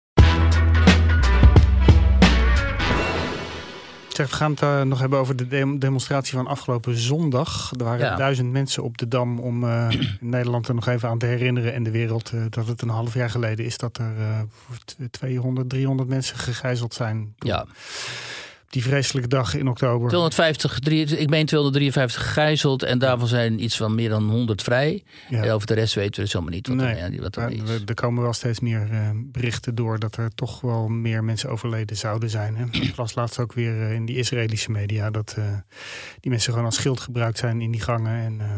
Zeg, we gaan het uh, nog hebben over de de- demonstratie van afgelopen zondag. Er waren ja. duizend mensen op de Dam om uh, Nederland er nog even aan te herinneren en de wereld uh, dat het een half jaar geleden is dat er uh, tweehonderd, driehonderd mensen gegijzeld zijn. Ja. Die vreselijke dag in oktober. tweehonderdvijftig, ik meen tweehonderddrieënvijftig gegijzeld en daarvan zijn iets van meer dan honderd vrij. Ja. En over de rest weten we dus helemaal niet wat nee, er, wat er is. Er komen wel steeds meer uh, berichten door dat er toch wel meer mensen overleden zouden zijn. Hè? Ik las laatst ook weer uh, in die Israëlische media dat uh, die mensen gewoon als schild gebruikt zijn in die gangen. En, uh,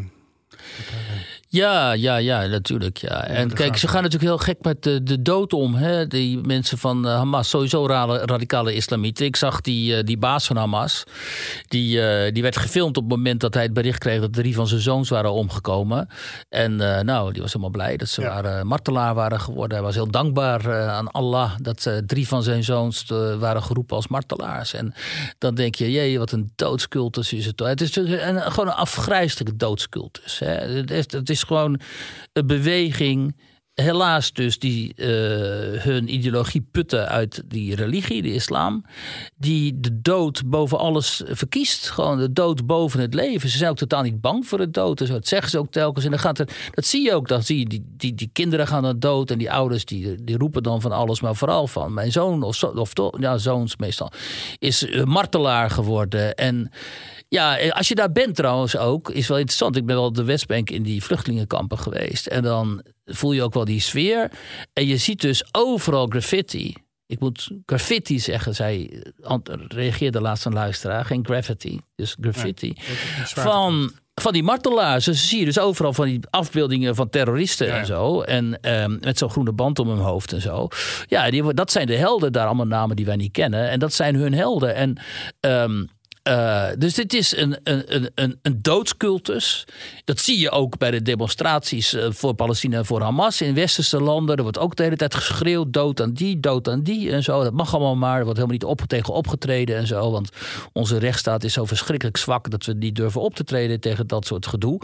Ja, ja, ja, natuurlijk. Ja. En kijk, gaat... ze gaan natuurlijk heel gek met de, de dood om. Hè? Die mensen van uh, Hamas, sowieso radicale islamieten. Ik zag die, uh, die baas van Hamas. Die, uh, die werd gefilmd op het moment dat hij het bericht kreeg dat drie van zijn zoons waren omgekomen. En uh, nou, die was helemaal blij dat ze ja. waren, martelaar waren geworden. Hij was heel dankbaar uh, aan Allah dat uh, drie van zijn zoons uh, waren geroepen als martelaars. En dan denk je, jee, wat een doodscultus is het. Het is een, gewoon een afgrijselijke doodscultus. Hè? Het is, het is gewoon een beweging, helaas dus, die uh, hun ideologie putten uit die religie, de islam, die de dood boven alles verkiest. Gewoon de dood boven het leven. Ze zijn ook totaal niet bang voor de dood. Dus dat zeggen ze ook telkens. En dan gaat er, dat zie je ook. Dan zie je die, die, die kinderen gaan dan dood en die ouders die, die roepen dan van alles, maar vooral van mijn zoon of, zo, of ja, zoons meestal is uh, martelaar geworden. En ja, als je daar bent trouwens ook, is wel interessant. Ik ben wel op de Westbank in die vluchtelingenkampen geweest. En dan voel je ook wel die sfeer. En je ziet dus overal graffiti. Ik moet graffiti zeggen, zei, reageerde laatst een luisteraar. Geen graffiti, dus graffiti. Nee, van, van die martelaars. Dus zie je dus overal van die afbeeldingen van terroristen ja. en zo. En um, met zo'n groene band om hun hoofd en zo. Ja, die, dat zijn de helden, daar allemaal namen die wij niet kennen. En dat zijn hun helden. En Um, Uh, dus dit is een, een, een, een doodscultus. Dat zie je ook bij de demonstraties voor Palestina en voor Hamas in westerse landen. Er wordt ook de hele tijd geschreeuwd, dood aan die, dood aan die en zo. Dat mag allemaal maar. Er wordt helemaal niet op, tegen opgetreden en zo. Want onze rechtsstaat is zo verschrikkelijk zwak dat we niet durven op te treden tegen dat soort gedoe.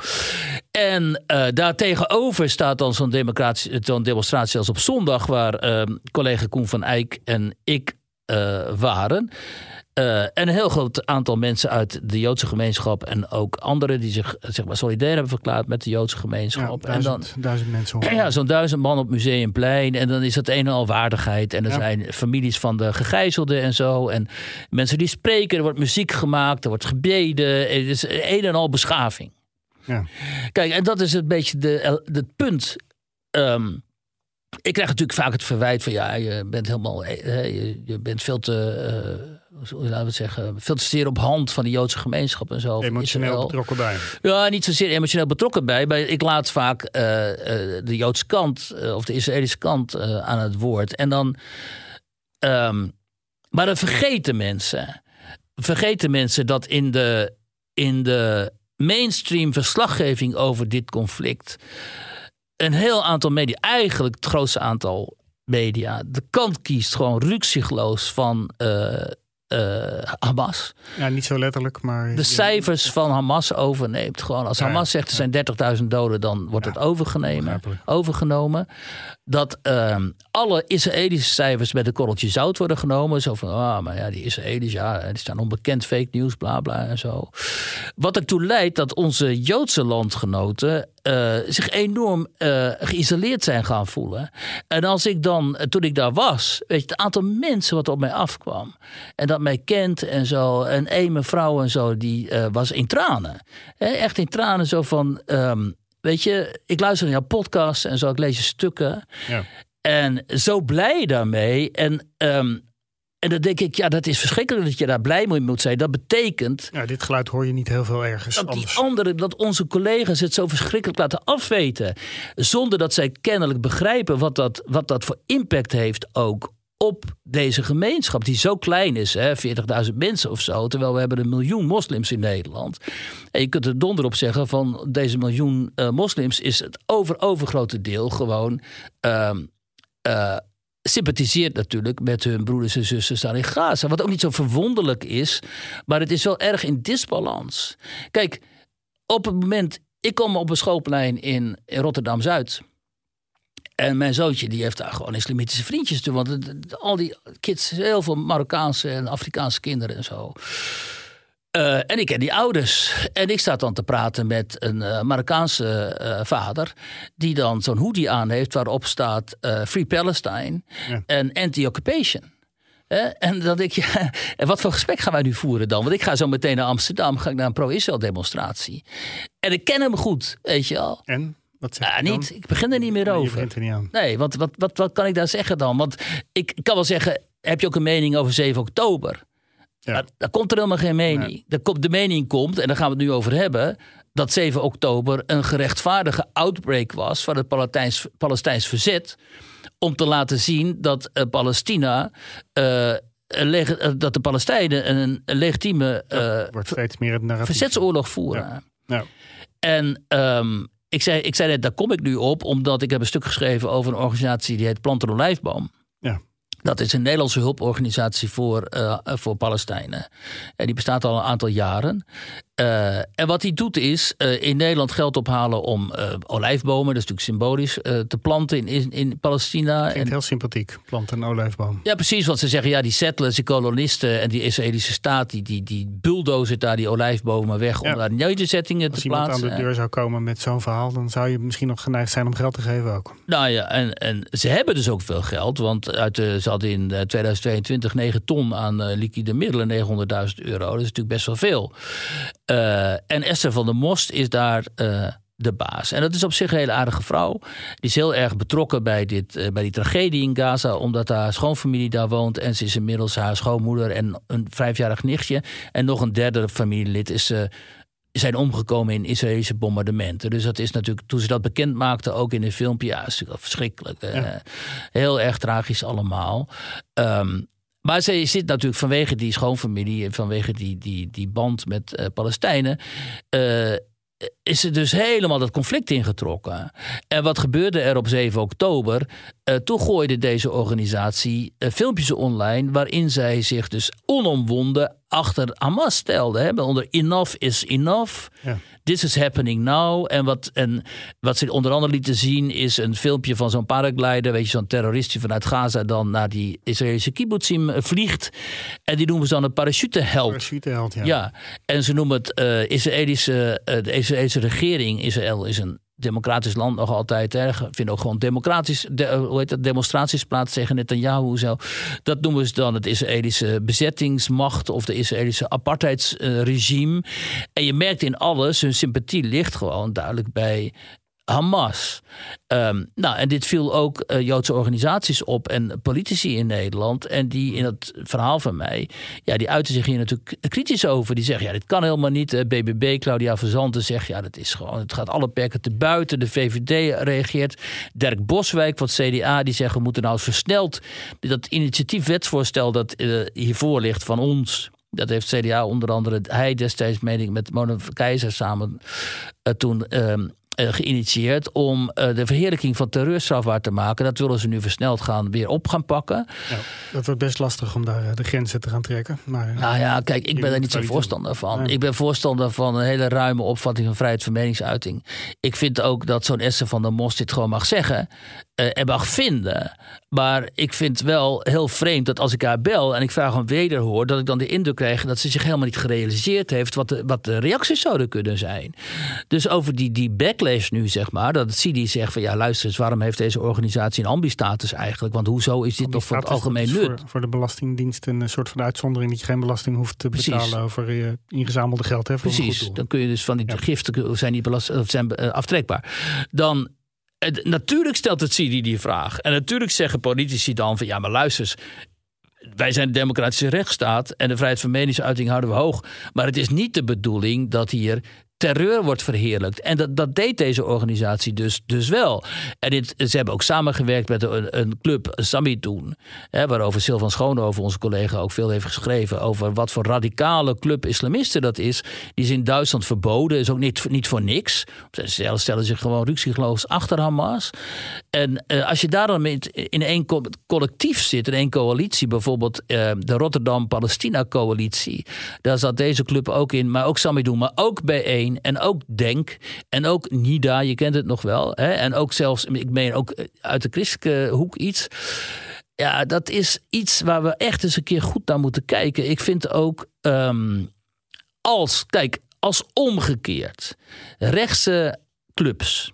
En uh, daartegenover staat dan zo'n, zo'n demonstratie als op zondag, waar uh, collega Koen van Eyck en ik uh, waren. Uh, en een heel groot aantal mensen uit de Joodse gemeenschap en ook anderen die zich zeg maar solidair hebben verklaard met de Joodse gemeenschap. Ja, duizend, en dan, duizend mensen. Hoor. Ja, zo'n duizend man op Museumplein. En dan is het een en al waardigheid. En er ja. zijn families van de gegijzelden en zo. En mensen die spreken, er wordt muziek gemaakt, er wordt gebeden. Het is een en al beschaving. Ja. Kijk, en dat is een beetje de, het punt. Um, ik krijg natuurlijk vaak het verwijt van ja, je bent helemaal, je, je bent veel te, uh, laten we het zeggen, veel te zeer op hand van de Joodse gemeenschap en zo. Emotioneel betrokken bij. Ja, niet zozeer emotioneel betrokken bij, maar ik laat vaak uh, uh, de Joodse kant uh, of de Israëlische kant uh, aan het woord. En dan, um, maar dan vergeten mensen, vergeten mensen dat in de, in de mainstream verslaggeving over dit conflict een heel aantal media, eigenlijk het grootste aantal media, de kant kiest gewoon rukzichtloos van uh, uh, Hamas. Ja, niet zo letterlijk, maar de cijfers van Hamas overneemt. Gewoon als Hamas zegt er zijn dertigduizend doden, dan wordt ja, het overgenomen. overgenomen. Dat uh, alle Israëlische cijfers met een korreltje zout worden genomen. Zo van, ah, maar ja, die Israëli's, ja, die staan onbekend, fake news, bla bla en zo. Wat ertoe leidt dat onze Joodse landgenoten uh, zich enorm uh, geïsoleerd zijn gaan voelen. En als ik dan, toen ik daar was, weet je, het aantal mensen wat op mij afkwam en dat mij kent en zo, en één mevrouw en zo, die uh, was in tranen. He, echt in tranen, zo van, um, weet je, ik luister naar jouw podcast en zo, ik lees je stukken. Ja. En zo blij daarmee. En, um, en dan denk ik, ja, dat is verschrikkelijk dat je daar blij mee moet zijn. Dat betekent... Ja, dit geluid hoor je niet heel veel ergens dat anders. Die andere, dat onze collega's het zo verschrikkelijk laten afweten. Zonder dat zij kennelijk begrijpen wat dat, wat dat voor impact heeft ook op deze gemeenschap, die zo klein is, hè, veertigduizend mensen of zo, terwijl we hebben een miljoen moslims in Nederland. En je kunt er donder op zeggen van deze miljoen uh, moslims is het over overgrote deel gewoon uh, uh, sympathiseert natuurlijk met hun broeders en zusters daar in Gaza. Wat ook niet zo verwonderlijk is, maar het is wel erg in disbalans. Kijk, op het moment, ik kom op een schoolplein in, in Rotterdam-Zuid. En mijn zoontje die heeft daar gewoon islamitische vriendjes toe. Want het, het, al die kids, heel veel Marokkaanse en Afrikaanse kinderen en zo. Uh, en ik ken die ouders. En ik sta dan te praten met een uh, Marokkaanse uh, vader. Die dan zo'n hoodie aan heeft waarop staat uh, Free Palestine ja. en Anti-Occupation. Uh, en dan denk je, ja, en wat voor gesprek gaan wij nu voeren dan? Want ik ga zo meteen naar Amsterdam, ga ik naar een pro-Israël demonstratie. En ik ken hem goed, weet je al. En? Wat zeg ja, je dan? niet. Ik begin er niet meer nee, over. Je begint er niet aan. Nee, want wat, wat, wat kan ik daar zeggen dan? Want ik kan wel zeggen, heb je ook een mening over zeven oktober? Ja. Maar daar komt er helemaal geen mening. Nee. De, de mening komt, en daar gaan we het nu over hebben, dat zeven oktober een gerechtvaardige outbreak was van het Palestijns, Palestijns verzet, om te laten zien dat uh, Palestina, uh, leg, dat de Palestijnen een, een legitieme uh, wordt steeds meer het narratief. verzetsoorlog voeren. Ja. Ja. En um, ik zei, ik zei net, daar kom ik nu op, omdat ik heb een stuk geschreven over een organisatie die heet Plant een Olijfboom. Ja. Dat is een Nederlandse hulporganisatie voor, uh, voor Palestijnen. En die bestaat al een aantal jaren. Uh, en wat die doet is uh, in Nederland geld ophalen om uh, olijfbomen, dat is natuurlijk symbolisch, uh, te planten in, in, in Palestina. Klinkt en, heel sympathiek, planten een olijfboom. Ja, precies, want ze zeggen, ja, die settlers, die kolonisten en die Israëlische staat, die, die, die bulldozert daar die olijfbomen weg ja. om daar nederzettingen te plaatsen. Als iemand aan de deur zou komen met zo'n verhaal, dan zou je misschien nog geneigd zijn om geld te geven ook. Nou ja, en, en ze hebben dus ook veel geld, want uit de, ze hadden in tweeduizend tweeëntwintig negen ton aan uh, liquide middelen, negenhonderdduizend euro. Dat is natuurlijk best wel veel. Uh, en Esther van der Most is daar uh, de baas. En dat is op zich een hele aardige vrouw. Die is heel erg betrokken bij, dit, uh, bij die tragedie in Gaza, omdat haar schoonfamilie daar woont. En ze is inmiddels haar schoonmoeder en een vijfjarig nichtje. En nog een derde familielid is uh, zijn omgekomen in Israëlische bombardementen. Dus dat is natuurlijk, toen ze dat bekend maakte, ook in een filmpje, ja, is natuurlijk verschrikkelijk. Uh, ja. Heel erg tragisch allemaal. Um, Maar ze zit natuurlijk vanwege die schoonfamilie en vanwege die, die, die band met uh, Palestijnen, Uh, is ze dus helemaal dat conflict ingetrokken. En wat gebeurde er op zeven oktober? Uh, toen gooide deze organisatie uh, filmpjes online waarin zij zich dus onomwonden achter Hamas stelde. Hè? Onder enough is enough. Ja. This is happening now. En wat, en wat ze onder andere lieten zien is een filmpje van zo'n paraglider. Weet je, zo'n terrorist die vanuit Gaza dan naar die Israëlische kibbutzim vliegt. En die noemen ze dan een parachuteheld. Parachuteheld, ja. Ja. En ze noemen het uh, Israëlische, uh, de Israëlische regering. Israël is een democratisch land nog altijd. Hè. Vinden ook gewoon democratisch, de, hoe heet dat, demonstraties plaats tegen Netanyahu zo. Dat noemen ze dan het Israëlische bezettingsmacht of de Israëlische apartheidsregime. Uh, en je merkt in alles, hun sympathie ligt gewoon duidelijk bij Hamas. Um, nou, en dit viel ook uh, Joodse organisaties op en politici in Nederland. En die in het verhaal van mij, ja, die uiten zich hier natuurlijk kritisch over. Die zeggen, ja, dit kan helemaal niet. B B B, Claudia van Zanten zegt, ja, dat is gewoon, het gaat alle perken te buiten. De V V D reageert. Dirk Boswijk van het C D A, die zeggen, we moeten nou eens versneld dat initiatief wetsvoorstel dat uh, hiervoor ligt van ons. Dat heeft C D A onder andere, hij destijds, meen ik, met Mona Keizer samen uh, toen Uh, Uh, geïnitieerd om uh, de verheerlijking van terreur strafbaar te maken. Dat willen ze nu versneld gaan weer op gaan pakken. Ja, dat wordt best lastig om daar uh, de grenzen te gaan trekken. Maar, uh, nou ja, kijk, ik ben daar niet zo'n voorstander van. Nee. Ik ben voorstander van een hele ruime opvatting van vrijheid van meningsuiting. Ik vind ook dat zo'n Esther van der Mos dit gewoon mag zeggen uh, en mag vinden. Maar ik vind wel heel vreemd dat als ik haar bel en ik vraag om wederhoor, dat ik dan de indruk krijg dat ze zich helemaal niet gerealiseerd heeft wat de, wat de reacties zouden kunnen zijn. Dus over die, die backlash nu, zeg maar, dat het C I D I zegt van ja, luister eens, waarom heeft deze organisatie een ambistatus eigenlijk? Want hoezo is dit toch voor het algemeen nut? Voor, voor de Belastingdienst een soort van uitzondering dat je geen belasting hoeft te Precies. betalen over je ingezamelde geld. Hè, voor Precies, dan kun je dus van die ja. giften zijn die belast, of zijn uh, aftrekbaar. Dan Het, natuurlijk stelt het C I D I die vraag. En natuurlijk zeggen politici dan van ja, maar luister eens, wij zijn de democratische rechtsstaat en de vrijheid van meningsuiting houden we hoog. Maar het is niet de bedoeling dat hier terreur wordt verheerlijkt. En dat, dat deed deze organisatie dus, dus wel. En dit, ze hebben ook samengewerkt met een, een club, Sami toen, hè, waarover Sylvan Schoonhoven, onze collega, ook veel heeft geschreven over wat voor radicale club islamisten dat is. Die is in Duitsland verboden, is ook niet, niet voor niks. Ze stellen zich gewoon ruksigloos achter Hamas. En uh, als je daar dan met, in één co- collectief zit, in één coalitie, bijvoorbeeld uh, de Rotterdam-Palestina-coalitie, daar zat deze club ook in, maar ook Sami doen, maar ook B één. En ook Denk. En ook NIDA, je kent het nog wel. Hè? En ook zelfs, ik meen ook uit de christelijke hoek iets. Ja, dat is iets waar we echt eens een keer goed naar moeten kijken. Ik vind ook um, als, kijk, als omgekeerd rechtse clubs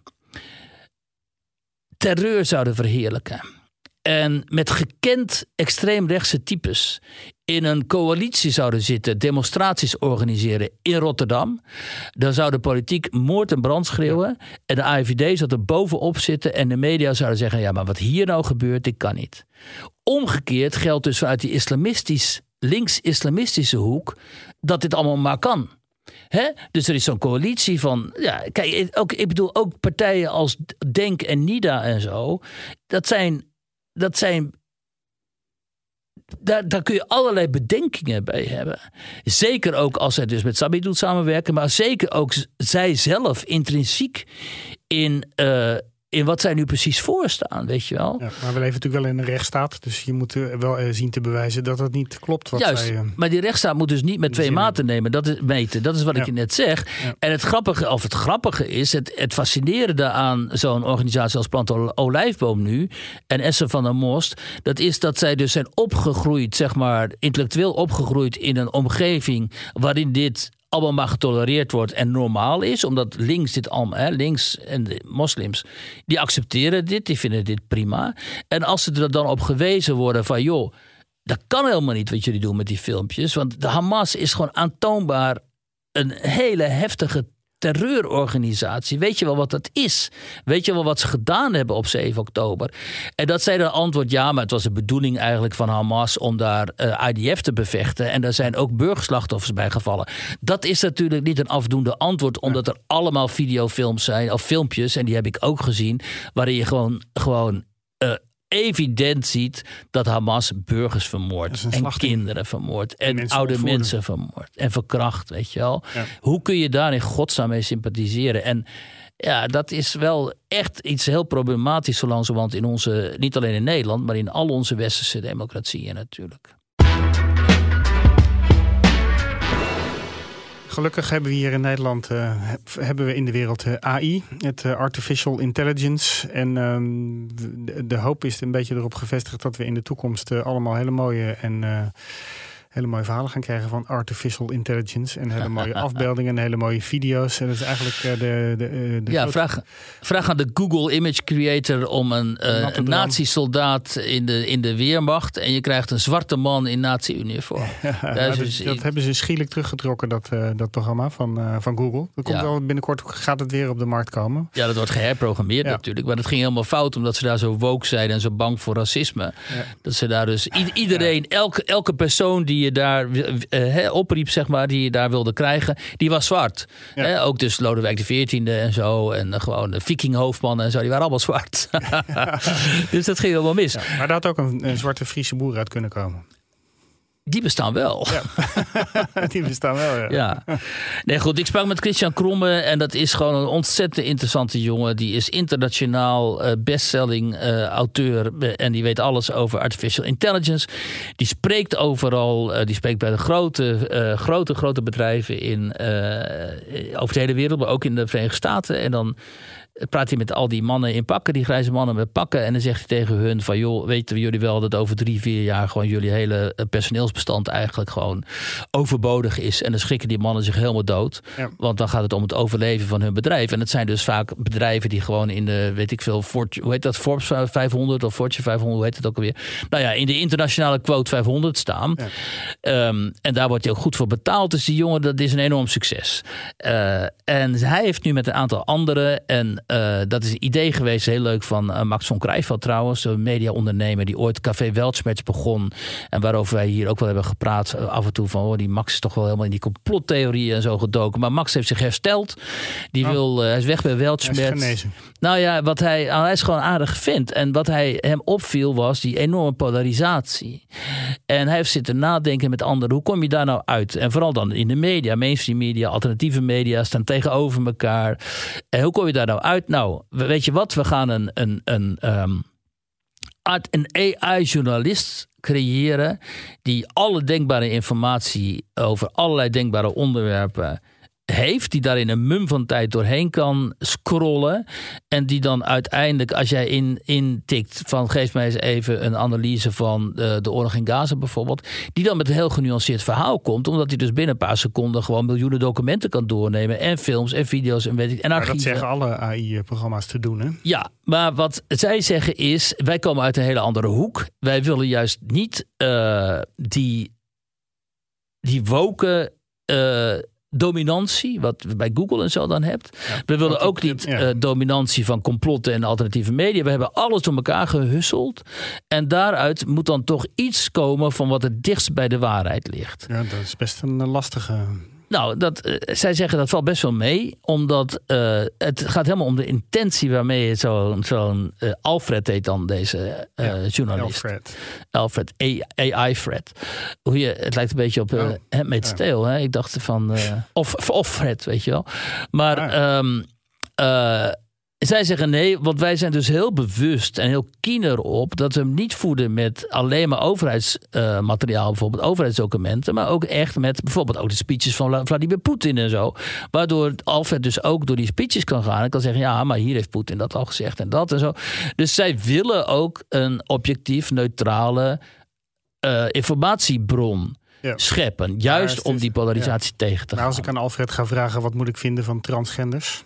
terreur zouden verheerlijken en met gekend extreemrechtse types in een coalitie zouden zitten, demonstraties organiseren in Rotterdam, dan zou de politiek moord en brand schreeuwen en de A I V D zou er bovenop zitten en de media zouden zeggen, ja, maar wat hier nou gebeurt, dit kan niet. Omgekeerd geldt dus vanuit die islamistisch, links-islamistische hoek dat dit allemaal maar kan. He? Dus er is zo'n coalitie van, ja, kijk, ook, ik bedoel ook partijen als Denk en NIDA en zo, dat zijn, dat zijn Daar, daar kun je allerlei bedenkingen bij hebben. Zeker ook als zij dus met Sami doet samenwerken, maar zeker ook zij zelf intrinsiek in, uh, in wat zij nu precies voorstaan, weet je wel. Ja, maar we leven natuurlijk wel in een rechtsstaat, dus je moet wel uh, zien te bewijzen dat het niet klopt. Wat Juist, zij, uh, maar die rechtsstaat moet dus niet met twee maten nemen. Dat is meten. Dat is wat ja. ik je net zeg. Ja. En het grappige, of het grappige is, het, het fascinerende aan zo'n organisatie als Plant Olijfboom nu en Esther van der Most, dat is dat zij dus zijn opgegroeid, zeg maar, intellectueel opgegroeid in een omgeving waarin dit allemaal maar getolereerd wordt en normaal is, omdat links dit allemaal, hè, links en de moslims, die accepteren dit, die vinden dit prima. En als ze er dan op gewezen worden van, joh, dat kan helemaal niet wat jullie doen met die filmpjes, want de Hamas is gewoon aantoonbaar een hele heftige terreurorganisatie. Weet je wel wat dat is? Weet je wel wat ze gedaan hebben op zeven oktober? En dat zij dan antwoord, ja, maar het was de bedoeling eigenlijk van Hamas om daar uh, I D F te bevechten. En daar zijn ook burgerslachtoffers bij gevallen. Dat is natuurlijk niet een afdoende antwoord, omdat er allemaal videofilms zijn, of filmpjes, en die heb ik ook gezien, waarin je gewoon, gewoon uh, evident ziet dat Hamas burgers vermoordt en slachting. Kinderen vermoordt en mensen oude ontvoeren. Mensen vermoordt en verkracht, weet je wel. Ja. Hoe kun je daar in godsnaam mee sympathiseren? En ja, dat is wel echt iets heel problematisch zo langzamerhand in onze, niet alleen in Nederland, maar in al onze westerse democratieën natuurlijk. Gelukkig hebben we hier in Nederland uh, hebben we in de wereld uh, A I, het uh, Artificial Intelligence. En um, de, de hoop is een beetje erop gevestigd dat we in de toekomst uh, allemaal hele mooie en uh, hele mooie verhalen gaan krijgen van artificial intelligence. En hele mooie afbeeldingen en hele mooie video's. En dat is eigenlijk uh, de, de, de... Ja, grote... vraag, vraag aan de Google Image Creator om een, uh, een nazi-soldaat in de, in de Weermacht. En je krijgt een zwarte man in nazi-uniform. Ja, ja, dat, dus, dat hebben ze schielijk teruggetrokken, dat, uh, dat programma van, uh, van Google. Dat komt ja. wel binnenkort, gaat het weer op de markt komen. Ja, dat wordt geherprogrammeerd ja. natuurlijk. Maar dat ging helemaal fout omdat ze daar zo woke zijn en zo bang voor racisme. Ja. Dat ze daar dus i- iedereen, ja. elke, elke persoon die je daar uh, he, opriep, zeg maar, die je daar wilde krijgen, die was zwart. Ja. He, ook dus Lodewijk de veertiende en zo. En uh, gewoon de vikinghoofdmannen en zo, die waren allemaal zwart. Ja. Dus dat ging helemaal mis. Ja, maar daar had ook een, een zwarte Friese boer uit kunnen komen. Die bestaan wel. Ja. Die bestaan wel, ja. ja. Nee, goed. Ik sprak met Christian Kromme en dat is gewoon een ontzettend interessante jongen. Die is internationaal uh, bestselling uh, auteur uh, en die weet alles over artificial intelligence. Die spreekt overal, uh, die spreekt bij de grote, uh, grote, grote bedrijven in, uh, over de hele wereld, maar ook in de Verenigde Staten. En dan praat hij met al die mannen in pakken, die grijze mannen met pakken. En dan zegt hij tegen hun van, joh, weten jullie wel dat over drie, vier jaar gewoon jullie hele personeelsbestand eigenlijk gewoon overbodig is. En dan schrikken die mannen zich helemaal dood. Ja. Want dan gaat het om het overleven van hun bedrijf. En het zijn dus vaak bedrijven die gewoon in de, weet ik veel, Fort, hoe heet dat, Forbes vijfhonderd of Fortune vijfhonderd, hoe heet het ook alweer? Nou ja, in de internationale quote vijfhonderd staan. Ja. Um, en daar wordt hij ook goed voor betaald. Dus die jongen, dat is een enorm succes. Uh, en hij heeft nu met een aantal anderen en Uh, dat is een idee geweest, heel leuk, van uh, Max von Kreifeld trouwens, een mediaondernemer die ooit Café Weltschmerz begon en waarover wij hier ook wel hebben gepraat uh, af en toe van, oh, die Max is toch wel helemaal in die complottheorieën en zo gedoken. Maar Max heeft zich hersteld. Die oh. wil, uh, hij is weg bij Weltschmerz. Hij is genezen. Nou ja, wat hij, hij is gewoon aardig vent. En wat hij hem opviel was die enorme polarisatie. En hij heeft zitten nadenken met anderen. Hoe kom je daar nou uit? En vooral dan in de media, mainstream media, alternatieve media staan tegenover elkaar. En hoe kom je daar nou uit? Nou, weet je wat? We gaan een, een, een, um, een A I-journalist creëren die alle denkbare informatie over allerlei denkbare onderwerpen heeft, die daar in een mum van tijd doorheen kan scrollen en die dan uiteindelijk, als jij in, intikt van geef mij eens even een analyse van de, de oorlog in Gaza bijvoorbeeld, die dan met een heel genuanceerd verhaal komt, omdat hij dus binnen een paar seconden gewoon miljoenen documenten kan doornemen en films en video's en weet ik en archieven. Maar dat zeggen alle A I-programma's te doen, hè? Ja, maar wat zij zeggen is, wij komen uit een hele andere hoek. Wij willen juist niet uh, die die woke uh, dominantie, wat we bij Google en zo dan hebt. Ja, we willen ook niet ja. uh, dominantie van complotten en alternatieve media. We hebben alles door elkaar gehusseld. En daaruit moet dan toch iets komen van wat het dichtst bij de waarheid ligt. Ja, dat is best een lastige... Nou, dat, uh, zij zeggen dat valt best wel mee. Omdat uh, het gaat helemaal om de intentie waarmee je zo'n... zo'n uh, Alfred heet dan deze uh, ja, journalist. Alfred. Alfred, A I-Fred. Hoe je, het lijkt een beetje op uh, oh. Handmaid's Tale. Hè? Ik dacht van... Uh, of, of Fred, weet je wel. Maar... Ah. Um, uh, zij zeggen nee, want wij zijn dus heel bewust en heel keen erop dat we hem niet voeden met alleen maar overheidsmateriaal, uh, bijvoorbeeld overheidsdocumenten, maar ook echt met bijvoorbeeld ook de speeches van Vladimir Poetin en zo. Waardoor Alfred dus ook door die speeches kan gaan en kan zeggen, ja, maar hier heeft Poetin dat al gezegd en dat en zo. Dus zij willen ook een objectief, neutrale uh, informatiebron ja. scheppen. Juist om die polarisatie ja. tegen te nou, gaan. Als ik aan Alfred ga vragen, wat moet ik vinden van transgenders?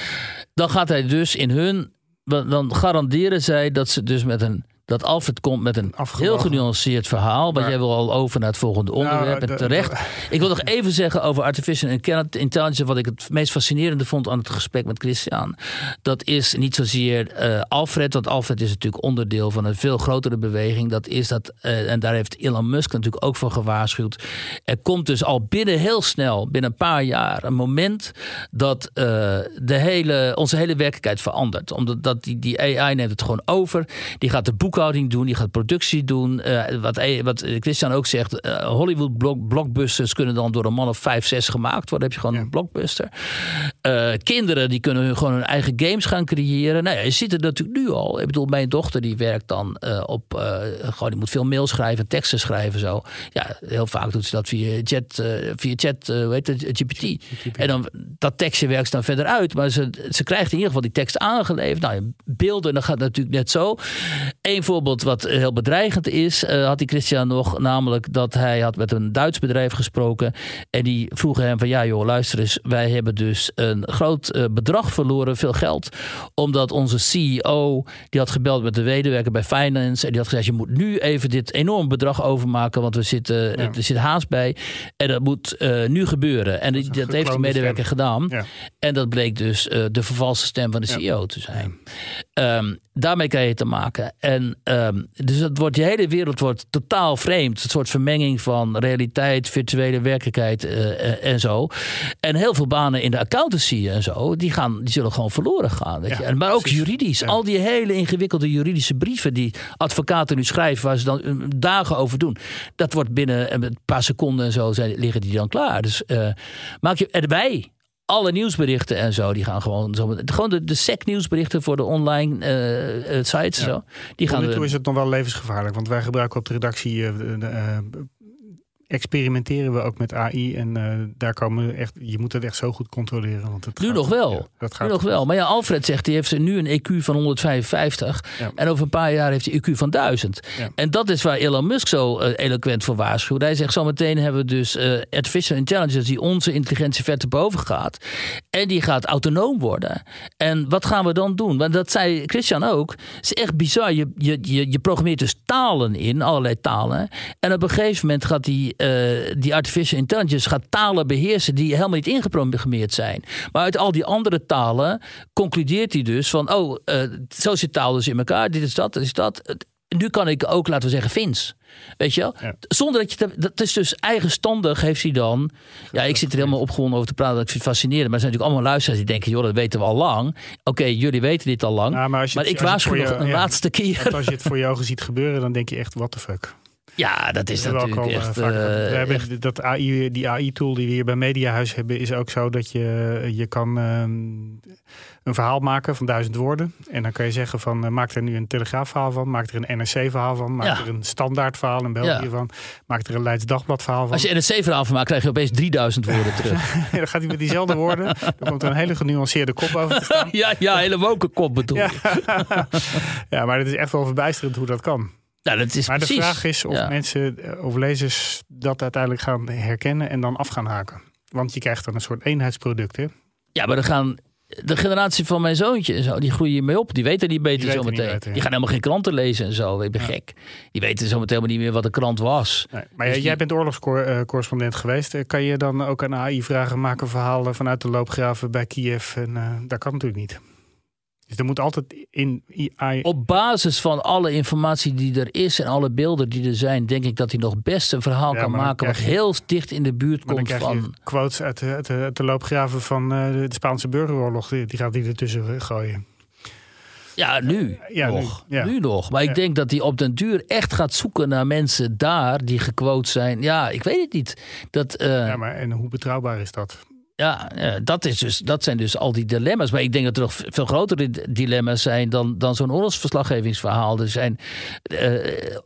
Dan gaat hij dus in hun... Dan garanderen zij dat ze dus met een... Dat Alfred komt met een Afgewogen. heel genuanceerd verhaal. Want jij wil al over naar het volgende onderwerp. Nou, en terecht. De, de, ik wil nog even zeggen over artificial intelligence. Wat ik het meest fascinerende vond aan het gesprek met Christian. Dat is niet zozeer uh, Alfred. Want Alfred is natuurlijk onderdeel van een veel grotere beweging. Dat is dat, uh, en daar heeft Elon Musk natuurlijk ook voor gewaarschuwd. Er komt dus al binnen heel snel, binnen een paar jaar, een moment dat uh, de hele, onze hele werkelijkheid verandert. Omdat dat die, die A I neemt het gewoon over. Die gaat de boek doen, die gaat productie doen. Uh, wat, wat Christian ook zegt, uh, Hollywood block, blockbusters kunnen dan door een man of vijf, zes gemaakt worden. Dan heb je gewoon ja. een blockbuster. Uh, kinderen die kunnen hun, gewoon hun eigen games gaan creëren. Nou ja, je ziet het natuurlijk nu al. Ik bedoel, mijn dochter die werkt dan uh, op, uh, gewoon die moet veel mails schrijven, teksten schrijven zo. Ja, heel vaak doet ze dat via chat, uh, via chat, uh, hoe heet het, G P T. G P T. En dan dat tekstje werkt ze dan verder uit, maar ze, ze krijgt in ieder geval die tekst aangeleverd. Nou, beelden, dan gaat het natuurlijk net zo. Een voorbeeld wat heel bedreigend is, uh, had die Christian nog, namelijk dat hij had met een Duits bedrijf gesproken en die vroegen hem van ja joh, luister eens, wij hebben dus een groot uh, bedrag verloren, veel geld, omdat onze C E O, die had gebeld met de medewerker bij Finance en die had gezegd, je moet nu even dit enorm bedrag overmaken, want we zitten, ja. er zit haast bij en dat moet uh, nu gebeuren. En dat, dat heeft die medewerker stem. gedaan. Ja. En dat bleek dus uh, de vervalste stem van de C E O ja. te zijn. Ja. Um, daarmee krijg je te maken. En um, dus het wordt, je hele wereld wordt totaal vreemd. Een soort vermenging van realiteit, virtuele werkelijkheid uh, uh, en zo. En heel veel banen in de accountancy en zo, die, gaan, die zullen gewoon verloren gaan. Weet je? Ja, en, maar ook precies. juridisch. Ja. Al die hele ingewikkelde juridische brieven die advocaten nu schrijven, waar ze dan dagen over doen. Dat wordt binnen een paar seconden en zo zijn, liggen die dan klaar. Dus uh, maak je erbij. Alle nieuwsberichten en zo, die gaan gewoon zo. Gewoon de, de S E C nieuwsberichten voor de online uh, sites. Ja. Zo, die gaan. Tot nu toe is het nog wel levensgevaarlijk, want wij gebruiken op de redactie uh, uh, experimenteren we ook met A I en uh, daar komen we echt. Je moet het echt zo goed controleren, want het nu gaat, nog wel. Ja, dat gaat nu nog wel. Maar ja, Alfred zegt, die heeft nu een E Q van honderdvijfenvijftig ja. en over een paar jaar heeft hij E Q van duizend. Ja. En dat is waar Elon Musk zo uh, eloquent voor waarschuwt. Hij zegt, zometeen hebben we dus uh, artificial intelligence die onze intelligentie ver te boven gaat en die gaat autonoom worden. En wat gaan we dan doen? Want dat zei Christian ook. Het is echt bizar. Je, je, je, je programmeert dus talen in, allerlei talen. En op een gegeven moment gaat die Uh, die artificial intelligence gaat talen beheersen die helemaal niet ingeprogrammeerd zijn. Maar uit al die andere talen concludeert hij dus van, oh, uh, zo zit taal dus in elkaar, dit is dat, dit is dat. Nu kan ik ook, laten we zeggen, Fins. Weet je wel? Ja. Zonder dat je, te, dat is dus eigenstandig heeft hij dan, ja, ik zit er helemaal opgewonden over te praten, ik vind het fascinerend, maar er zijn natuurlijk allemaal luisteraars die denken, joh, dat weten we al lang. Oké, okay, jullie weten dit al lang, ja, maar, maar het, ik waarschuw nog een ja, laatste keer. Als je het voor je ogen ziet gebeuren, dan denk je echt, what the fuck. Ja, dat is dat natuurlijk al, echt... Uh, uh, we hebben echt... dat A I, die A I-tool die we hier bij Mediahuis hebben, is ook zo dat je, je kan um, een verhaal maken van duizend woorden. En dan kan je zeggen van, uh, maak er nu een Telegraafverhaal van, maak er een N R C-verhaal van, maak ja. er een Standaardverhaal in België ja. van, maak er een Leids Dagblad-verhaal van. Als je N R C-verhaal van maakt, krijg je opeens drieduizend woorden terug. Dan gaat hij met diezelfde woorden, dan komt er een hele genuanceerde kop over te staan. ja, ja, hele woke kop bedoel ja. ja, maar het is echt wel verbijsterend hoe dat kan. Ja, dat is maar precies. de vraag is of ja. mensen of lezers dat uiteindelijk gaan herkennen en dan af gaan haken. Want je krijgt dan een soort eenheidsproduct, hè? Ja, maar dan gaan de generatie van mijn zoontje en zo, die groeien hiermee op. Die weten niet beter zo meteen. Beter, ja. Die gaan helemaal geen kranten lezen en zo. Ik ben ja. gek. Die weten zo meteen helemaal niet meer wat een krant was. Nee, maar dus jij die... bent oorlogscorrespondent geweest. Kan je dan ook aan A I vragen, maken verhalen vanuit de loopgraven bij Kiev? En uh, dat kan natuurlijk niet. Dus er moet altijd in A I... Op basis van alle informatie die er is en alle beelden die er zijn, denk ik dat hij nog best een verhaal ja, kan maken wat je, heel dicht in de buurt komt van... Je quotes uit de, uit de, uit de loopgraven van uh, de Spaanse burgeroorlog, die, die gaat hij ertussen gooien. Ja, nu ja, nog. Nu, ja. nu nog. Maar ja. ik denk dat hij op den duur echt gaat zoeken naar mensen daar die gequote zijn. Ja, ik weet het niet. Dat, uh... Ja, maar en hoe betrouwbaar is dat? Ja, dat, is dus, dat zijn dus al die dilemma's. Maar ik denk dat er nog veel grotere dilemma's zijn dan, dan zo'n oorlogsverslaggevingsverhaal. Er zijn uh,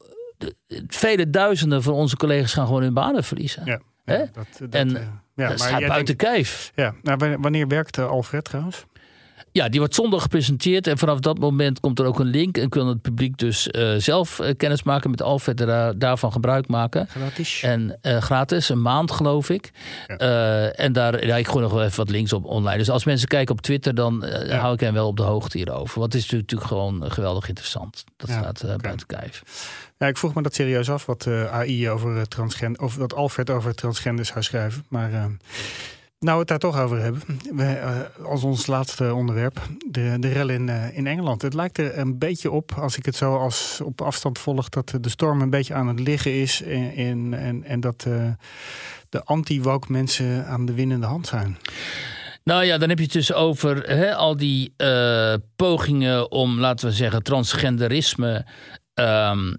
vele duizenden van onze collega's gaan gewoon hun banen verliezen. Ja, ja, dat, dat, en uh, ja, dat staat buiten denkt, kijf. Ja, nou, wanneer werkt uh, Alfred trouwens? Ja, die wordt zondag gepresenteerd en vanaf dat moment komt er ook een link en kan het publiek dus uh, zelf uh, kennis maken met Alfred en daar, daarvan gebruik maken. Gratis. En uh, gratis, een maand geloof ik. Ja. Uh, en daar, ja, ik gooi nog wel even wat links op online. Dus als mensen kijken op Twitter, dan uh, ja. hou ik hen wel op de hoogte hierover. Want het is natuurlijk gewoon uh, geweldig interessant. Dat ja, staat uh, okay. buiten kijf. Ja, ik vroeg me dat serieus af wat uh, A I over uh, transgender, of wat Alfred over transgender zou schrijven. Maar uh, nou, we het daar toch over hebben. We, uh, als ons laatste onderwerp, de, de rel in, uh, in Engeland. Het lijkt er een beetje op, als ik het zo als op afstand volg, dat de storm een beetje aan het liggen is. En, en, en, en dat uh, de anti-woke mensen aan de winnende hand zijn. Nou ja, dan heb je het dus over hè, al die uh, pogingen om, laten we zeggen, transgenderisme Um,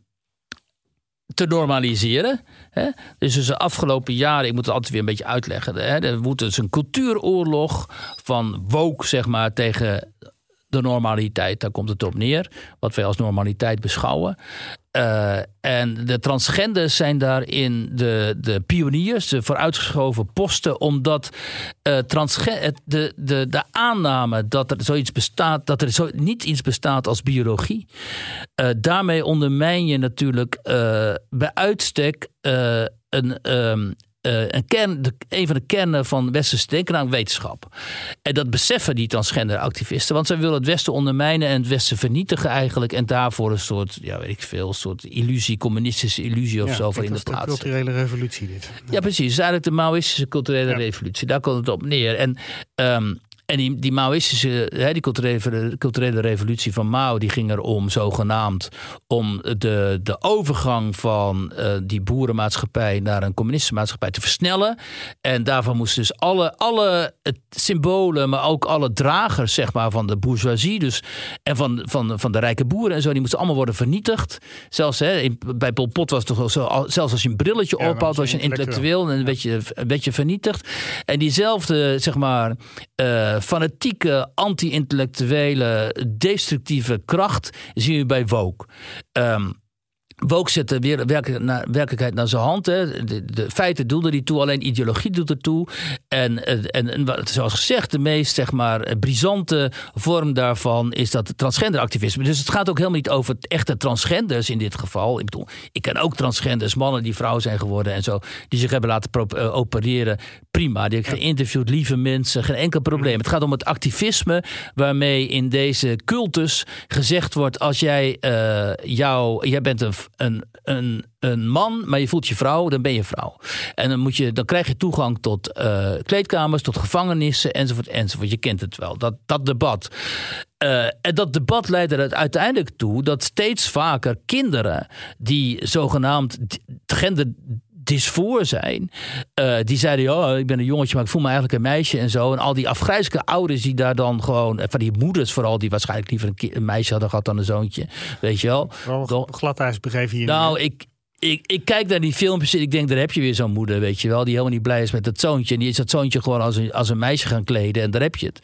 te normaliseren. Hè? Dus, dus de afgelopen jaren, ik moet het altijd weer een beetje uitleggen. Hè? Er woedt dus een cultuuroorlog van woke, zeg maar, tegen de normaliteit. Daar komt het op neer. Wat wij als normaliteit beschouwen. Uh, en de transgenders zijn daarin de, de pioniers, de vooruitgeschoven posten, omdat uh, transge- de, de, de aanname dat er zoiets bestaat, dat er zo, niet iets bestaat als biologie, uh, daarmee ondermijn je natuurlijk uh, bij uitstek uh, een. Um, Uh, een, kern, de, een van de kernen van westerse denken, namelijk wetenschap. En dat beseffen die transgenderactivisten. Want zij willen het Westen ondermijnen en het Westen vernietigen eigenlijk. En daarvoor een soort, ja weet ik veel, een soort illusie, communistische illusie of ja, zo voor in de plaats. Ja, de culturele revolutie dit. Ja, ja precies. Het is eigenlijk de Maoïstische culturele ja. revolutie. Daar komt het op neer. En... Um, En die, die Maoïstische, die culturele, culturele revolutie van Mao, die ging erom zogenaamd om de, de overgang van uh, die boerenmaatschappij naar een communistische maatschappij te versnellen. En daarvan moesten dus alle, alle symbolen, maar ook alle dragers zeg maar, van de bourgeoisie dus, en van, van, van de rijke boeren en zo, die moesten allemaal worden vernietigd. Zelfs hè, in, bij Pol Pot was het toch zo, zelfs als je een brilletje ja, ophoudt, was je een intellectueel en dan werd je, werd je vernietigd. En diezelfde, zeg maar, uh, fanatieke, anti-intellectuele, destructieve kracht zien we bij woke. Um, Woke zet de weer, werkelijk, na, werkelijkheid naar zijn hand. Hè. De, de feiten doen er niet toe, alleen ideologie doet er toe. En, en, en zoals gezegd, de meest zeg maar, brisante vorm daarvan is dat transgenderactivisme. Dus het gaat ook helemaal niet over echte transgenders in dit geval. Ik bedoel, ik ken ook transgenders, mannen die vrouw zijn geworden en zo, die zich hebben laten pro- uh, opereren. Prima, die heb ik geïnterviewd, lieve mensen, geen enkel probleem. Het gaat om het activisme waarmee in deze cultus gezegd wordt, als jij uh, jou, jij bent een Een, een, een man, maar je voelt je vrouw, dan ben je vrouw. En dan, moet je, dan krijg je toegang tot uh, kleedkamers, tot gevangenissen, enzovoort, enzovoort. Je kent het wel, dat, dat debat. Uh, en dat debat leidde er uiteindelijk toe dat steeds vaker kinderen die zogenaamd gender dysfoor zijn, uh, die zeiden, ja, ik ben een jongetje, maar ik voel me eigenlijk een meisje en zo. En al die afgrijzelijke ouders die daar dan gewoon, van die moeders vooral, die waarschijnlijk liever een, ki- een meisje hadden gehad dan een zoontje, weet je wel. Wel gladijs begeven hier. Nou, ik, ik, ik kijk naar die filmpjes en ik denk, daar heb je weer zo'n moeder, weet je wel, die helemaal niet blij is met het zoontje. En die is dat zoontje gewoon als een, als een meisje gaan kleden en daar heb je het.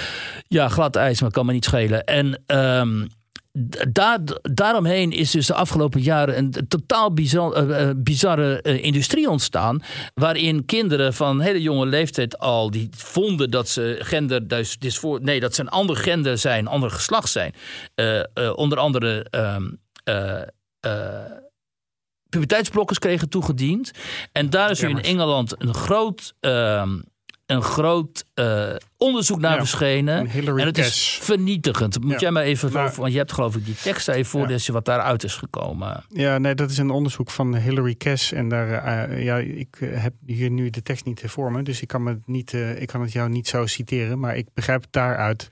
Ja, glad ijs, maar kan me niet schelen. En um, Daar, daaromheen is dus de afgelopen jaren een totaal bizar, uh, bizarre uh, industrie ontstaan, waarin kinderen van hele jonge leeftijd al die vonden dat ze gender, dus, dus voor, nee, dat ze een ander gender zijn, een ander geslacht zijn. Uh, uh, onder andere um, uh, uh, puberteitsblokkers kregen toegediend. En daar is nu in Engeland een groot Uh, een groot uh, onderzoek naar ja, verschenen. En het Cass. is vernietigend. Moet ja. jij maar even, nou, want je hebt geloof ik die tekst even voorlezen ja. wat daaruit is gekomen. Ja, nee, dat is een onderzoek van Hilary Cass. En daar, uh, ja, ik heb hier nu de tekst niet voor me, dus ik kan, me niet, uh, ik kan het jou niet zo citeren, maar ik begrijp het daaruit.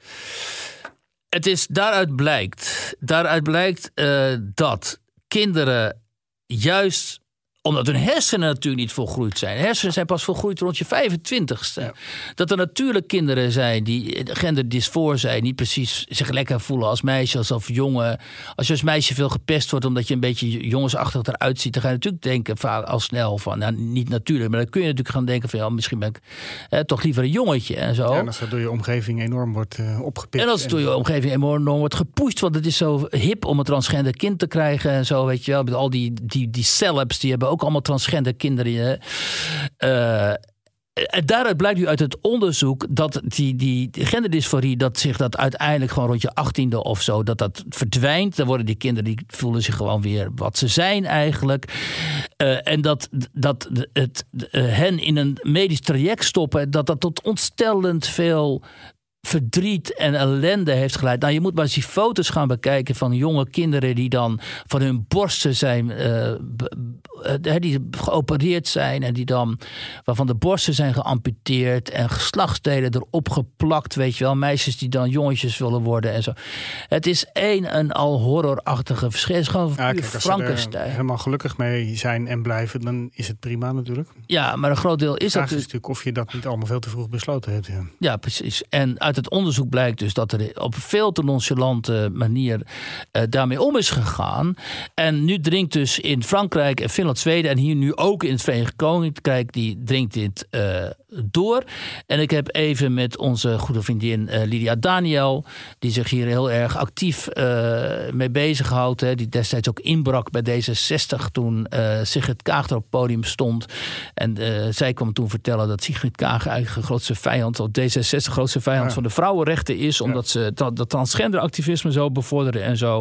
Het is, daaruit blijkt, daaruit blijkt uh, dat kinderen juist omdat hun hersenen natuurlijk niet volgroeid zijn. Hersenen zijn pas volgroeid rond je vijfentwintigste. Ja. Dat er natuurlijk kinderen zijn die genderdysfoor zijn. Niet precies zich lekker voelen als meisje of jongen. Als je als meisje veel gepest wordt omdat je een beetje jongensachtig eruit ziet. Dan ga je natuurlijk denken al snel van, nou, niet natuurlijk. Maar dan kun je natuurlijk gaan denken van, ja, misschien ben ik eh, toch liever een jongetje en zo. Ja, en als dat door je omgeving enorm wordt uh, opgepikt. En als het door je omgeving enorm wordt gepusht. Want het is zo hip om een transgender kind te krijgen en zo, weet je wel. Met al die, die, die celebs, die hebben ook allemaal transgender kinderen. Uh, en daaruit blijkt nu uit het onderzoek dat die, die genderdysforie, dat zich dat uiteindelijk gewoon rond je achttiende of zo, dat dat verdwijnt. Dan worden die kinderen, die voelen zich gewoon weer wat ze zijn eigenlijk. Uh, en dat, dat het uh, hen in een medisch traject stoppen, dat dat tot ontstellend veel verdriet en ellende heeft geleid. Nou, je moet maar eens die foto's gaan bekijken van jonge kinderen die dan van hun borsten zijn, uh, uh, die geopereerd zijn en die dan, waarvan de borsten zijn geamputeerd en geslachtsdelen erop geplakt, weet je wel. Meisjes die dan jongetjes willen worden en zo. Het is één en al horrorachtige verschil. Het is gewoon ja, kijk, als Frankenstein. Ze er helemaal gelukkig mee zijn en blijven, dan is het prima natuurlijk. Ja, maar een groot deel is dat. dat is natuurlijk of je dat niet allemaal veel te vroeg besloten hebt. Ja, ja precies. En uiteindelijk het onderzoek blijkt dus dat er op een veel te nonchalante manier uh, daarmee om is gegaan. En nu dringt dus in Frankrijk en Finland, Zweden en hier nu ook in het Verenigd Koninkrijk, die dringt dit uh, door. En ik heb even met onze goede vriendin uh, Lydia Daniel, die zich hier heel erg actief uh, mee bezighoudt, hè, die destijds ook inbrak bij D zesenzestig toen uh, Sigrid Kaag er op het podium stond. En uh, zij kwam toen vertellen dat Sigrid Kaag eigenlijk de grootste vijand, of D zesenzestig grootste vijand ja. van de vrouwenrechten is, omdat ja. ze dat, dat transgenderactivisme zo bevorderen en zo.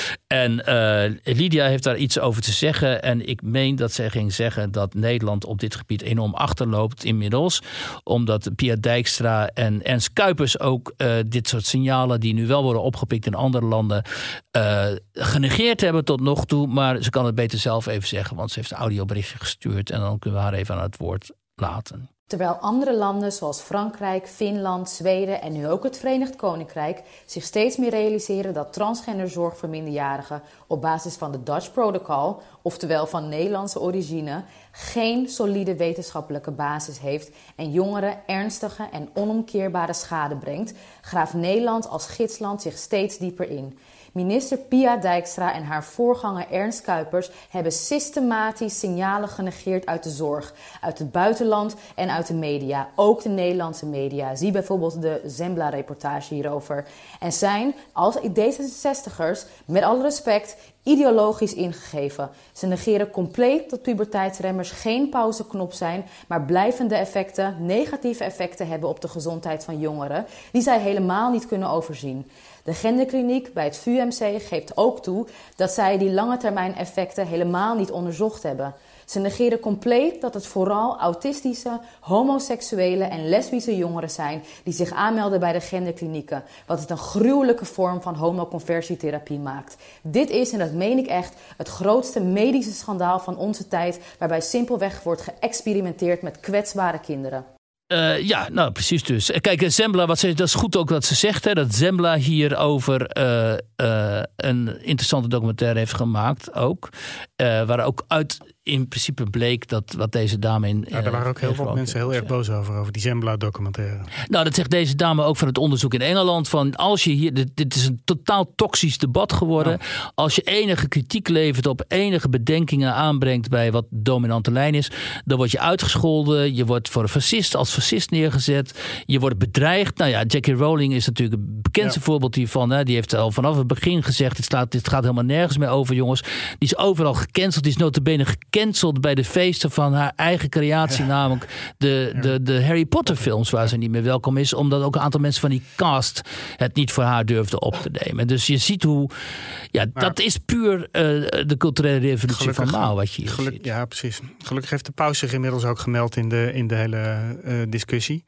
En uh, Lydia heeft daar iets over te zeggen. En ik meen dat zij ging zeggen dat Nederland op dit gebied enorm achterloopt inmiddels. Omdat Pia Dijkstra en Ernst Kuipers ook uh, dit soort signalen die nu wel worden opgepikt in andere landen uh, genegeerd hebben tot nog toe. Maar ze kan het beter zelf even zeggen, want ze heeft een audioberichtje gestuurd. En dan kunnen we haar even aan het woord laten. Terwijl andere landen zoals Frankrijk, Finland, Zweden en nu ook het Verenigd Koninkrijk zich steeds meer realiseren dat transgenderzorg voor minderjarigen op basis van de Dutch Protocol, oftewel van Nederlandse origine, geen solide wetenschappelijke basis heeft en jongeren ernstige en onomkeerbare schade brengt, graaft Nederland als gidsland zich steeds dieper in. Minister Pia Dijkstra en haar voorganger Ernst Kuipers hebben systematisch signalen genegeerd uit de zorg, uit het buitenland en uit de media, ook de Nederlandse media. Zie bijvoorbeeld de Zembla-reportage hierover. En zijn als D zesenzestigers, met alle respect, ideologisch ingegeven. Ze negeren compleet dat puberteitsremmers geen pauzeknop zijn, maar blijvende effecten, negatieve effecten hebben op de gezondheid van jongeren, die zij helemaal niet kunnen overzien. De genderkliniek bij het V U M C geeft ook toe dat zij die lange termijn effecten helemaal niet onderzocht hebben. Ze negeren compleet dat het vooral autistische, homoseksuele en lesbische jongeren zijn die zich aanmelden bij de genderklinieken, wat het een gruwelijke vorm van homoconversietherapie maakt. Dit is, en dat meen ik echt, het grootste medische schandaal van onze tijd, waarbij simpelweg wordt geëxperimenteerd met kwetsbare kinderen. Uh, ja, nou precies dus. Kijk, Zembla, wat ze, dat is goed ook wat ze zegt. Hè, dat Zembla hierover uh, uh, een interessante documentaire heeft gemaakt ook. Uh, waar ook uit in principe bleek dat wat deze dame in... Ja, daar waren ook heel veel mensen heel erg boos over, over die Zembla-documentaire. Nou, dat zegt deze dame ook van het onderzoek in Engeland. Van als je hier, dit, dit is een totaal toxisch debat geworden. Ja. Als je enige kritiek levert op enige bedenkingen aanbrengt bij wat de dominante lijn is, dan word je uitgescholden. Je wordt voor een fascist als fascist neergezet. Je wordt bedreigd. Nou ja, Jackie Rowling is natuurlijk het bekendste ja. voorbeeld hiervan. Hè. Die heeft al vanaf het begin gezegd, dit, staat, dit gaat helemaal nergens meer over, jongens. Die is overal gecanceld. Die is nota bene gecanceld bij de feesten van haar eigen creatie, ja. namelijk de, de, de Harry Potter films, waar ze niet meer welkom is, omdat ook een aantal mensen van die cast het niet voor haar durfden op te nemen. Dus je ziet hoe, ja, maar, dat is puur uh, de culturele revolutie van Mao, wat je hier geluk, ziet. Ja, precies. Gelukkig heeft de paus zich inmiddels ook gemeld in de, in de hele uh, discussie.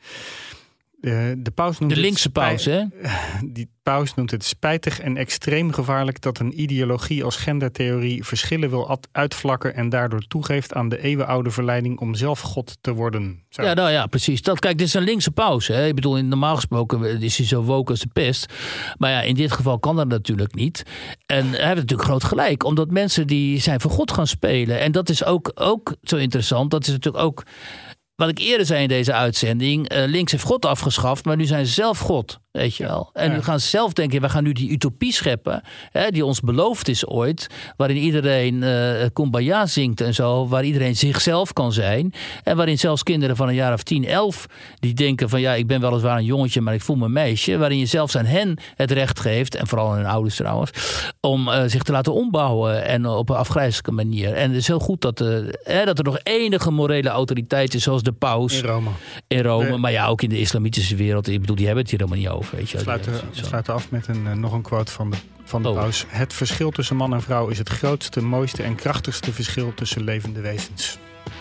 De, de, paus noemt de linkse paus, hè? Die paus noemt het spijtig en extreem gevaarlijk dat een ideologie als gendertheorie verschillen wil uitvlakken en daardoor toegeeft aan de eeuwenoude verleiding om zelf God te worden. Zo. Ja, nou ja, precies. Dat, kijk, dit is een linkse paus. Hè? Ik bedoel, normaal gesproken is hij zo woke als de pest. Maar ja, in dit geval kan dat natuurlijk niet. En hij heeft natuurlijk groot gelijk, omdat mensen die zijn voor God gaan spelen. En dat is ook, ook zo interessant. Dat is natuurlijk ook wat ik eerder zei in deze uitzending. Uh, links heeft God afgeschaft, maar nu zijn ze zelf God. Weet je wel. En ja. nu gaan ze zelf denken, we gaan nu die utopie scheppen, hè, die ons beloofd is ooit, waarin iedereen uh, Kumbaya zingt en zo, waar iedereen zichzelf kan zijn. En waarin zelfs kinderen van een jaar of tien, elf, die denken van ja, ik ben weliswaar een jongetje, maar ik voel me een meisje. Waarin je zelfs aan hen het recht geeft, en vooral aan hun ouders trouwens, om uh, zich te laten ombouwen en op een afgrijzelijke manier. En het is heel goed dat, uh, hè, dat er nog enige morele autoriteit is, zoals de paus. In Rome. In Rome, de... maar ja, ook in de islamitische wereld. Ik bedoel, die hebben het hier helemaal niet over. Weet je, we sluiten, we sluiten af met een, uh, nog een quote van de, van de oh. paus. Het verschil tussen man en vrouw is het grootste, mooiste en krachtigste verschil tussen levende wezens.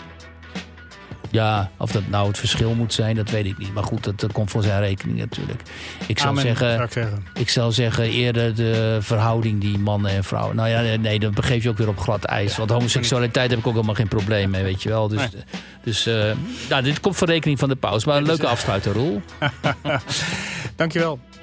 Ja, of dat nou het verschil moet zijn, dat weet ik niet. Maar goed, dat, dat komt voor zijn rekening natuurlijk. Ik zou, Amen, zeggen, zou ik zeggen. ik zou zeggen eerder de verhouding die mannen en vrouwen. Nou ja, nee, dan begeef je ook weer op glad ijs. Ja, want homoseksualiteit heb ik ook helemaal geen probleem mee, weet je wel. Dus, nee. dus uh, nou, dit komt voor rekening van de paus. Maar een leuke afsluiter, Roel. Dankjewel.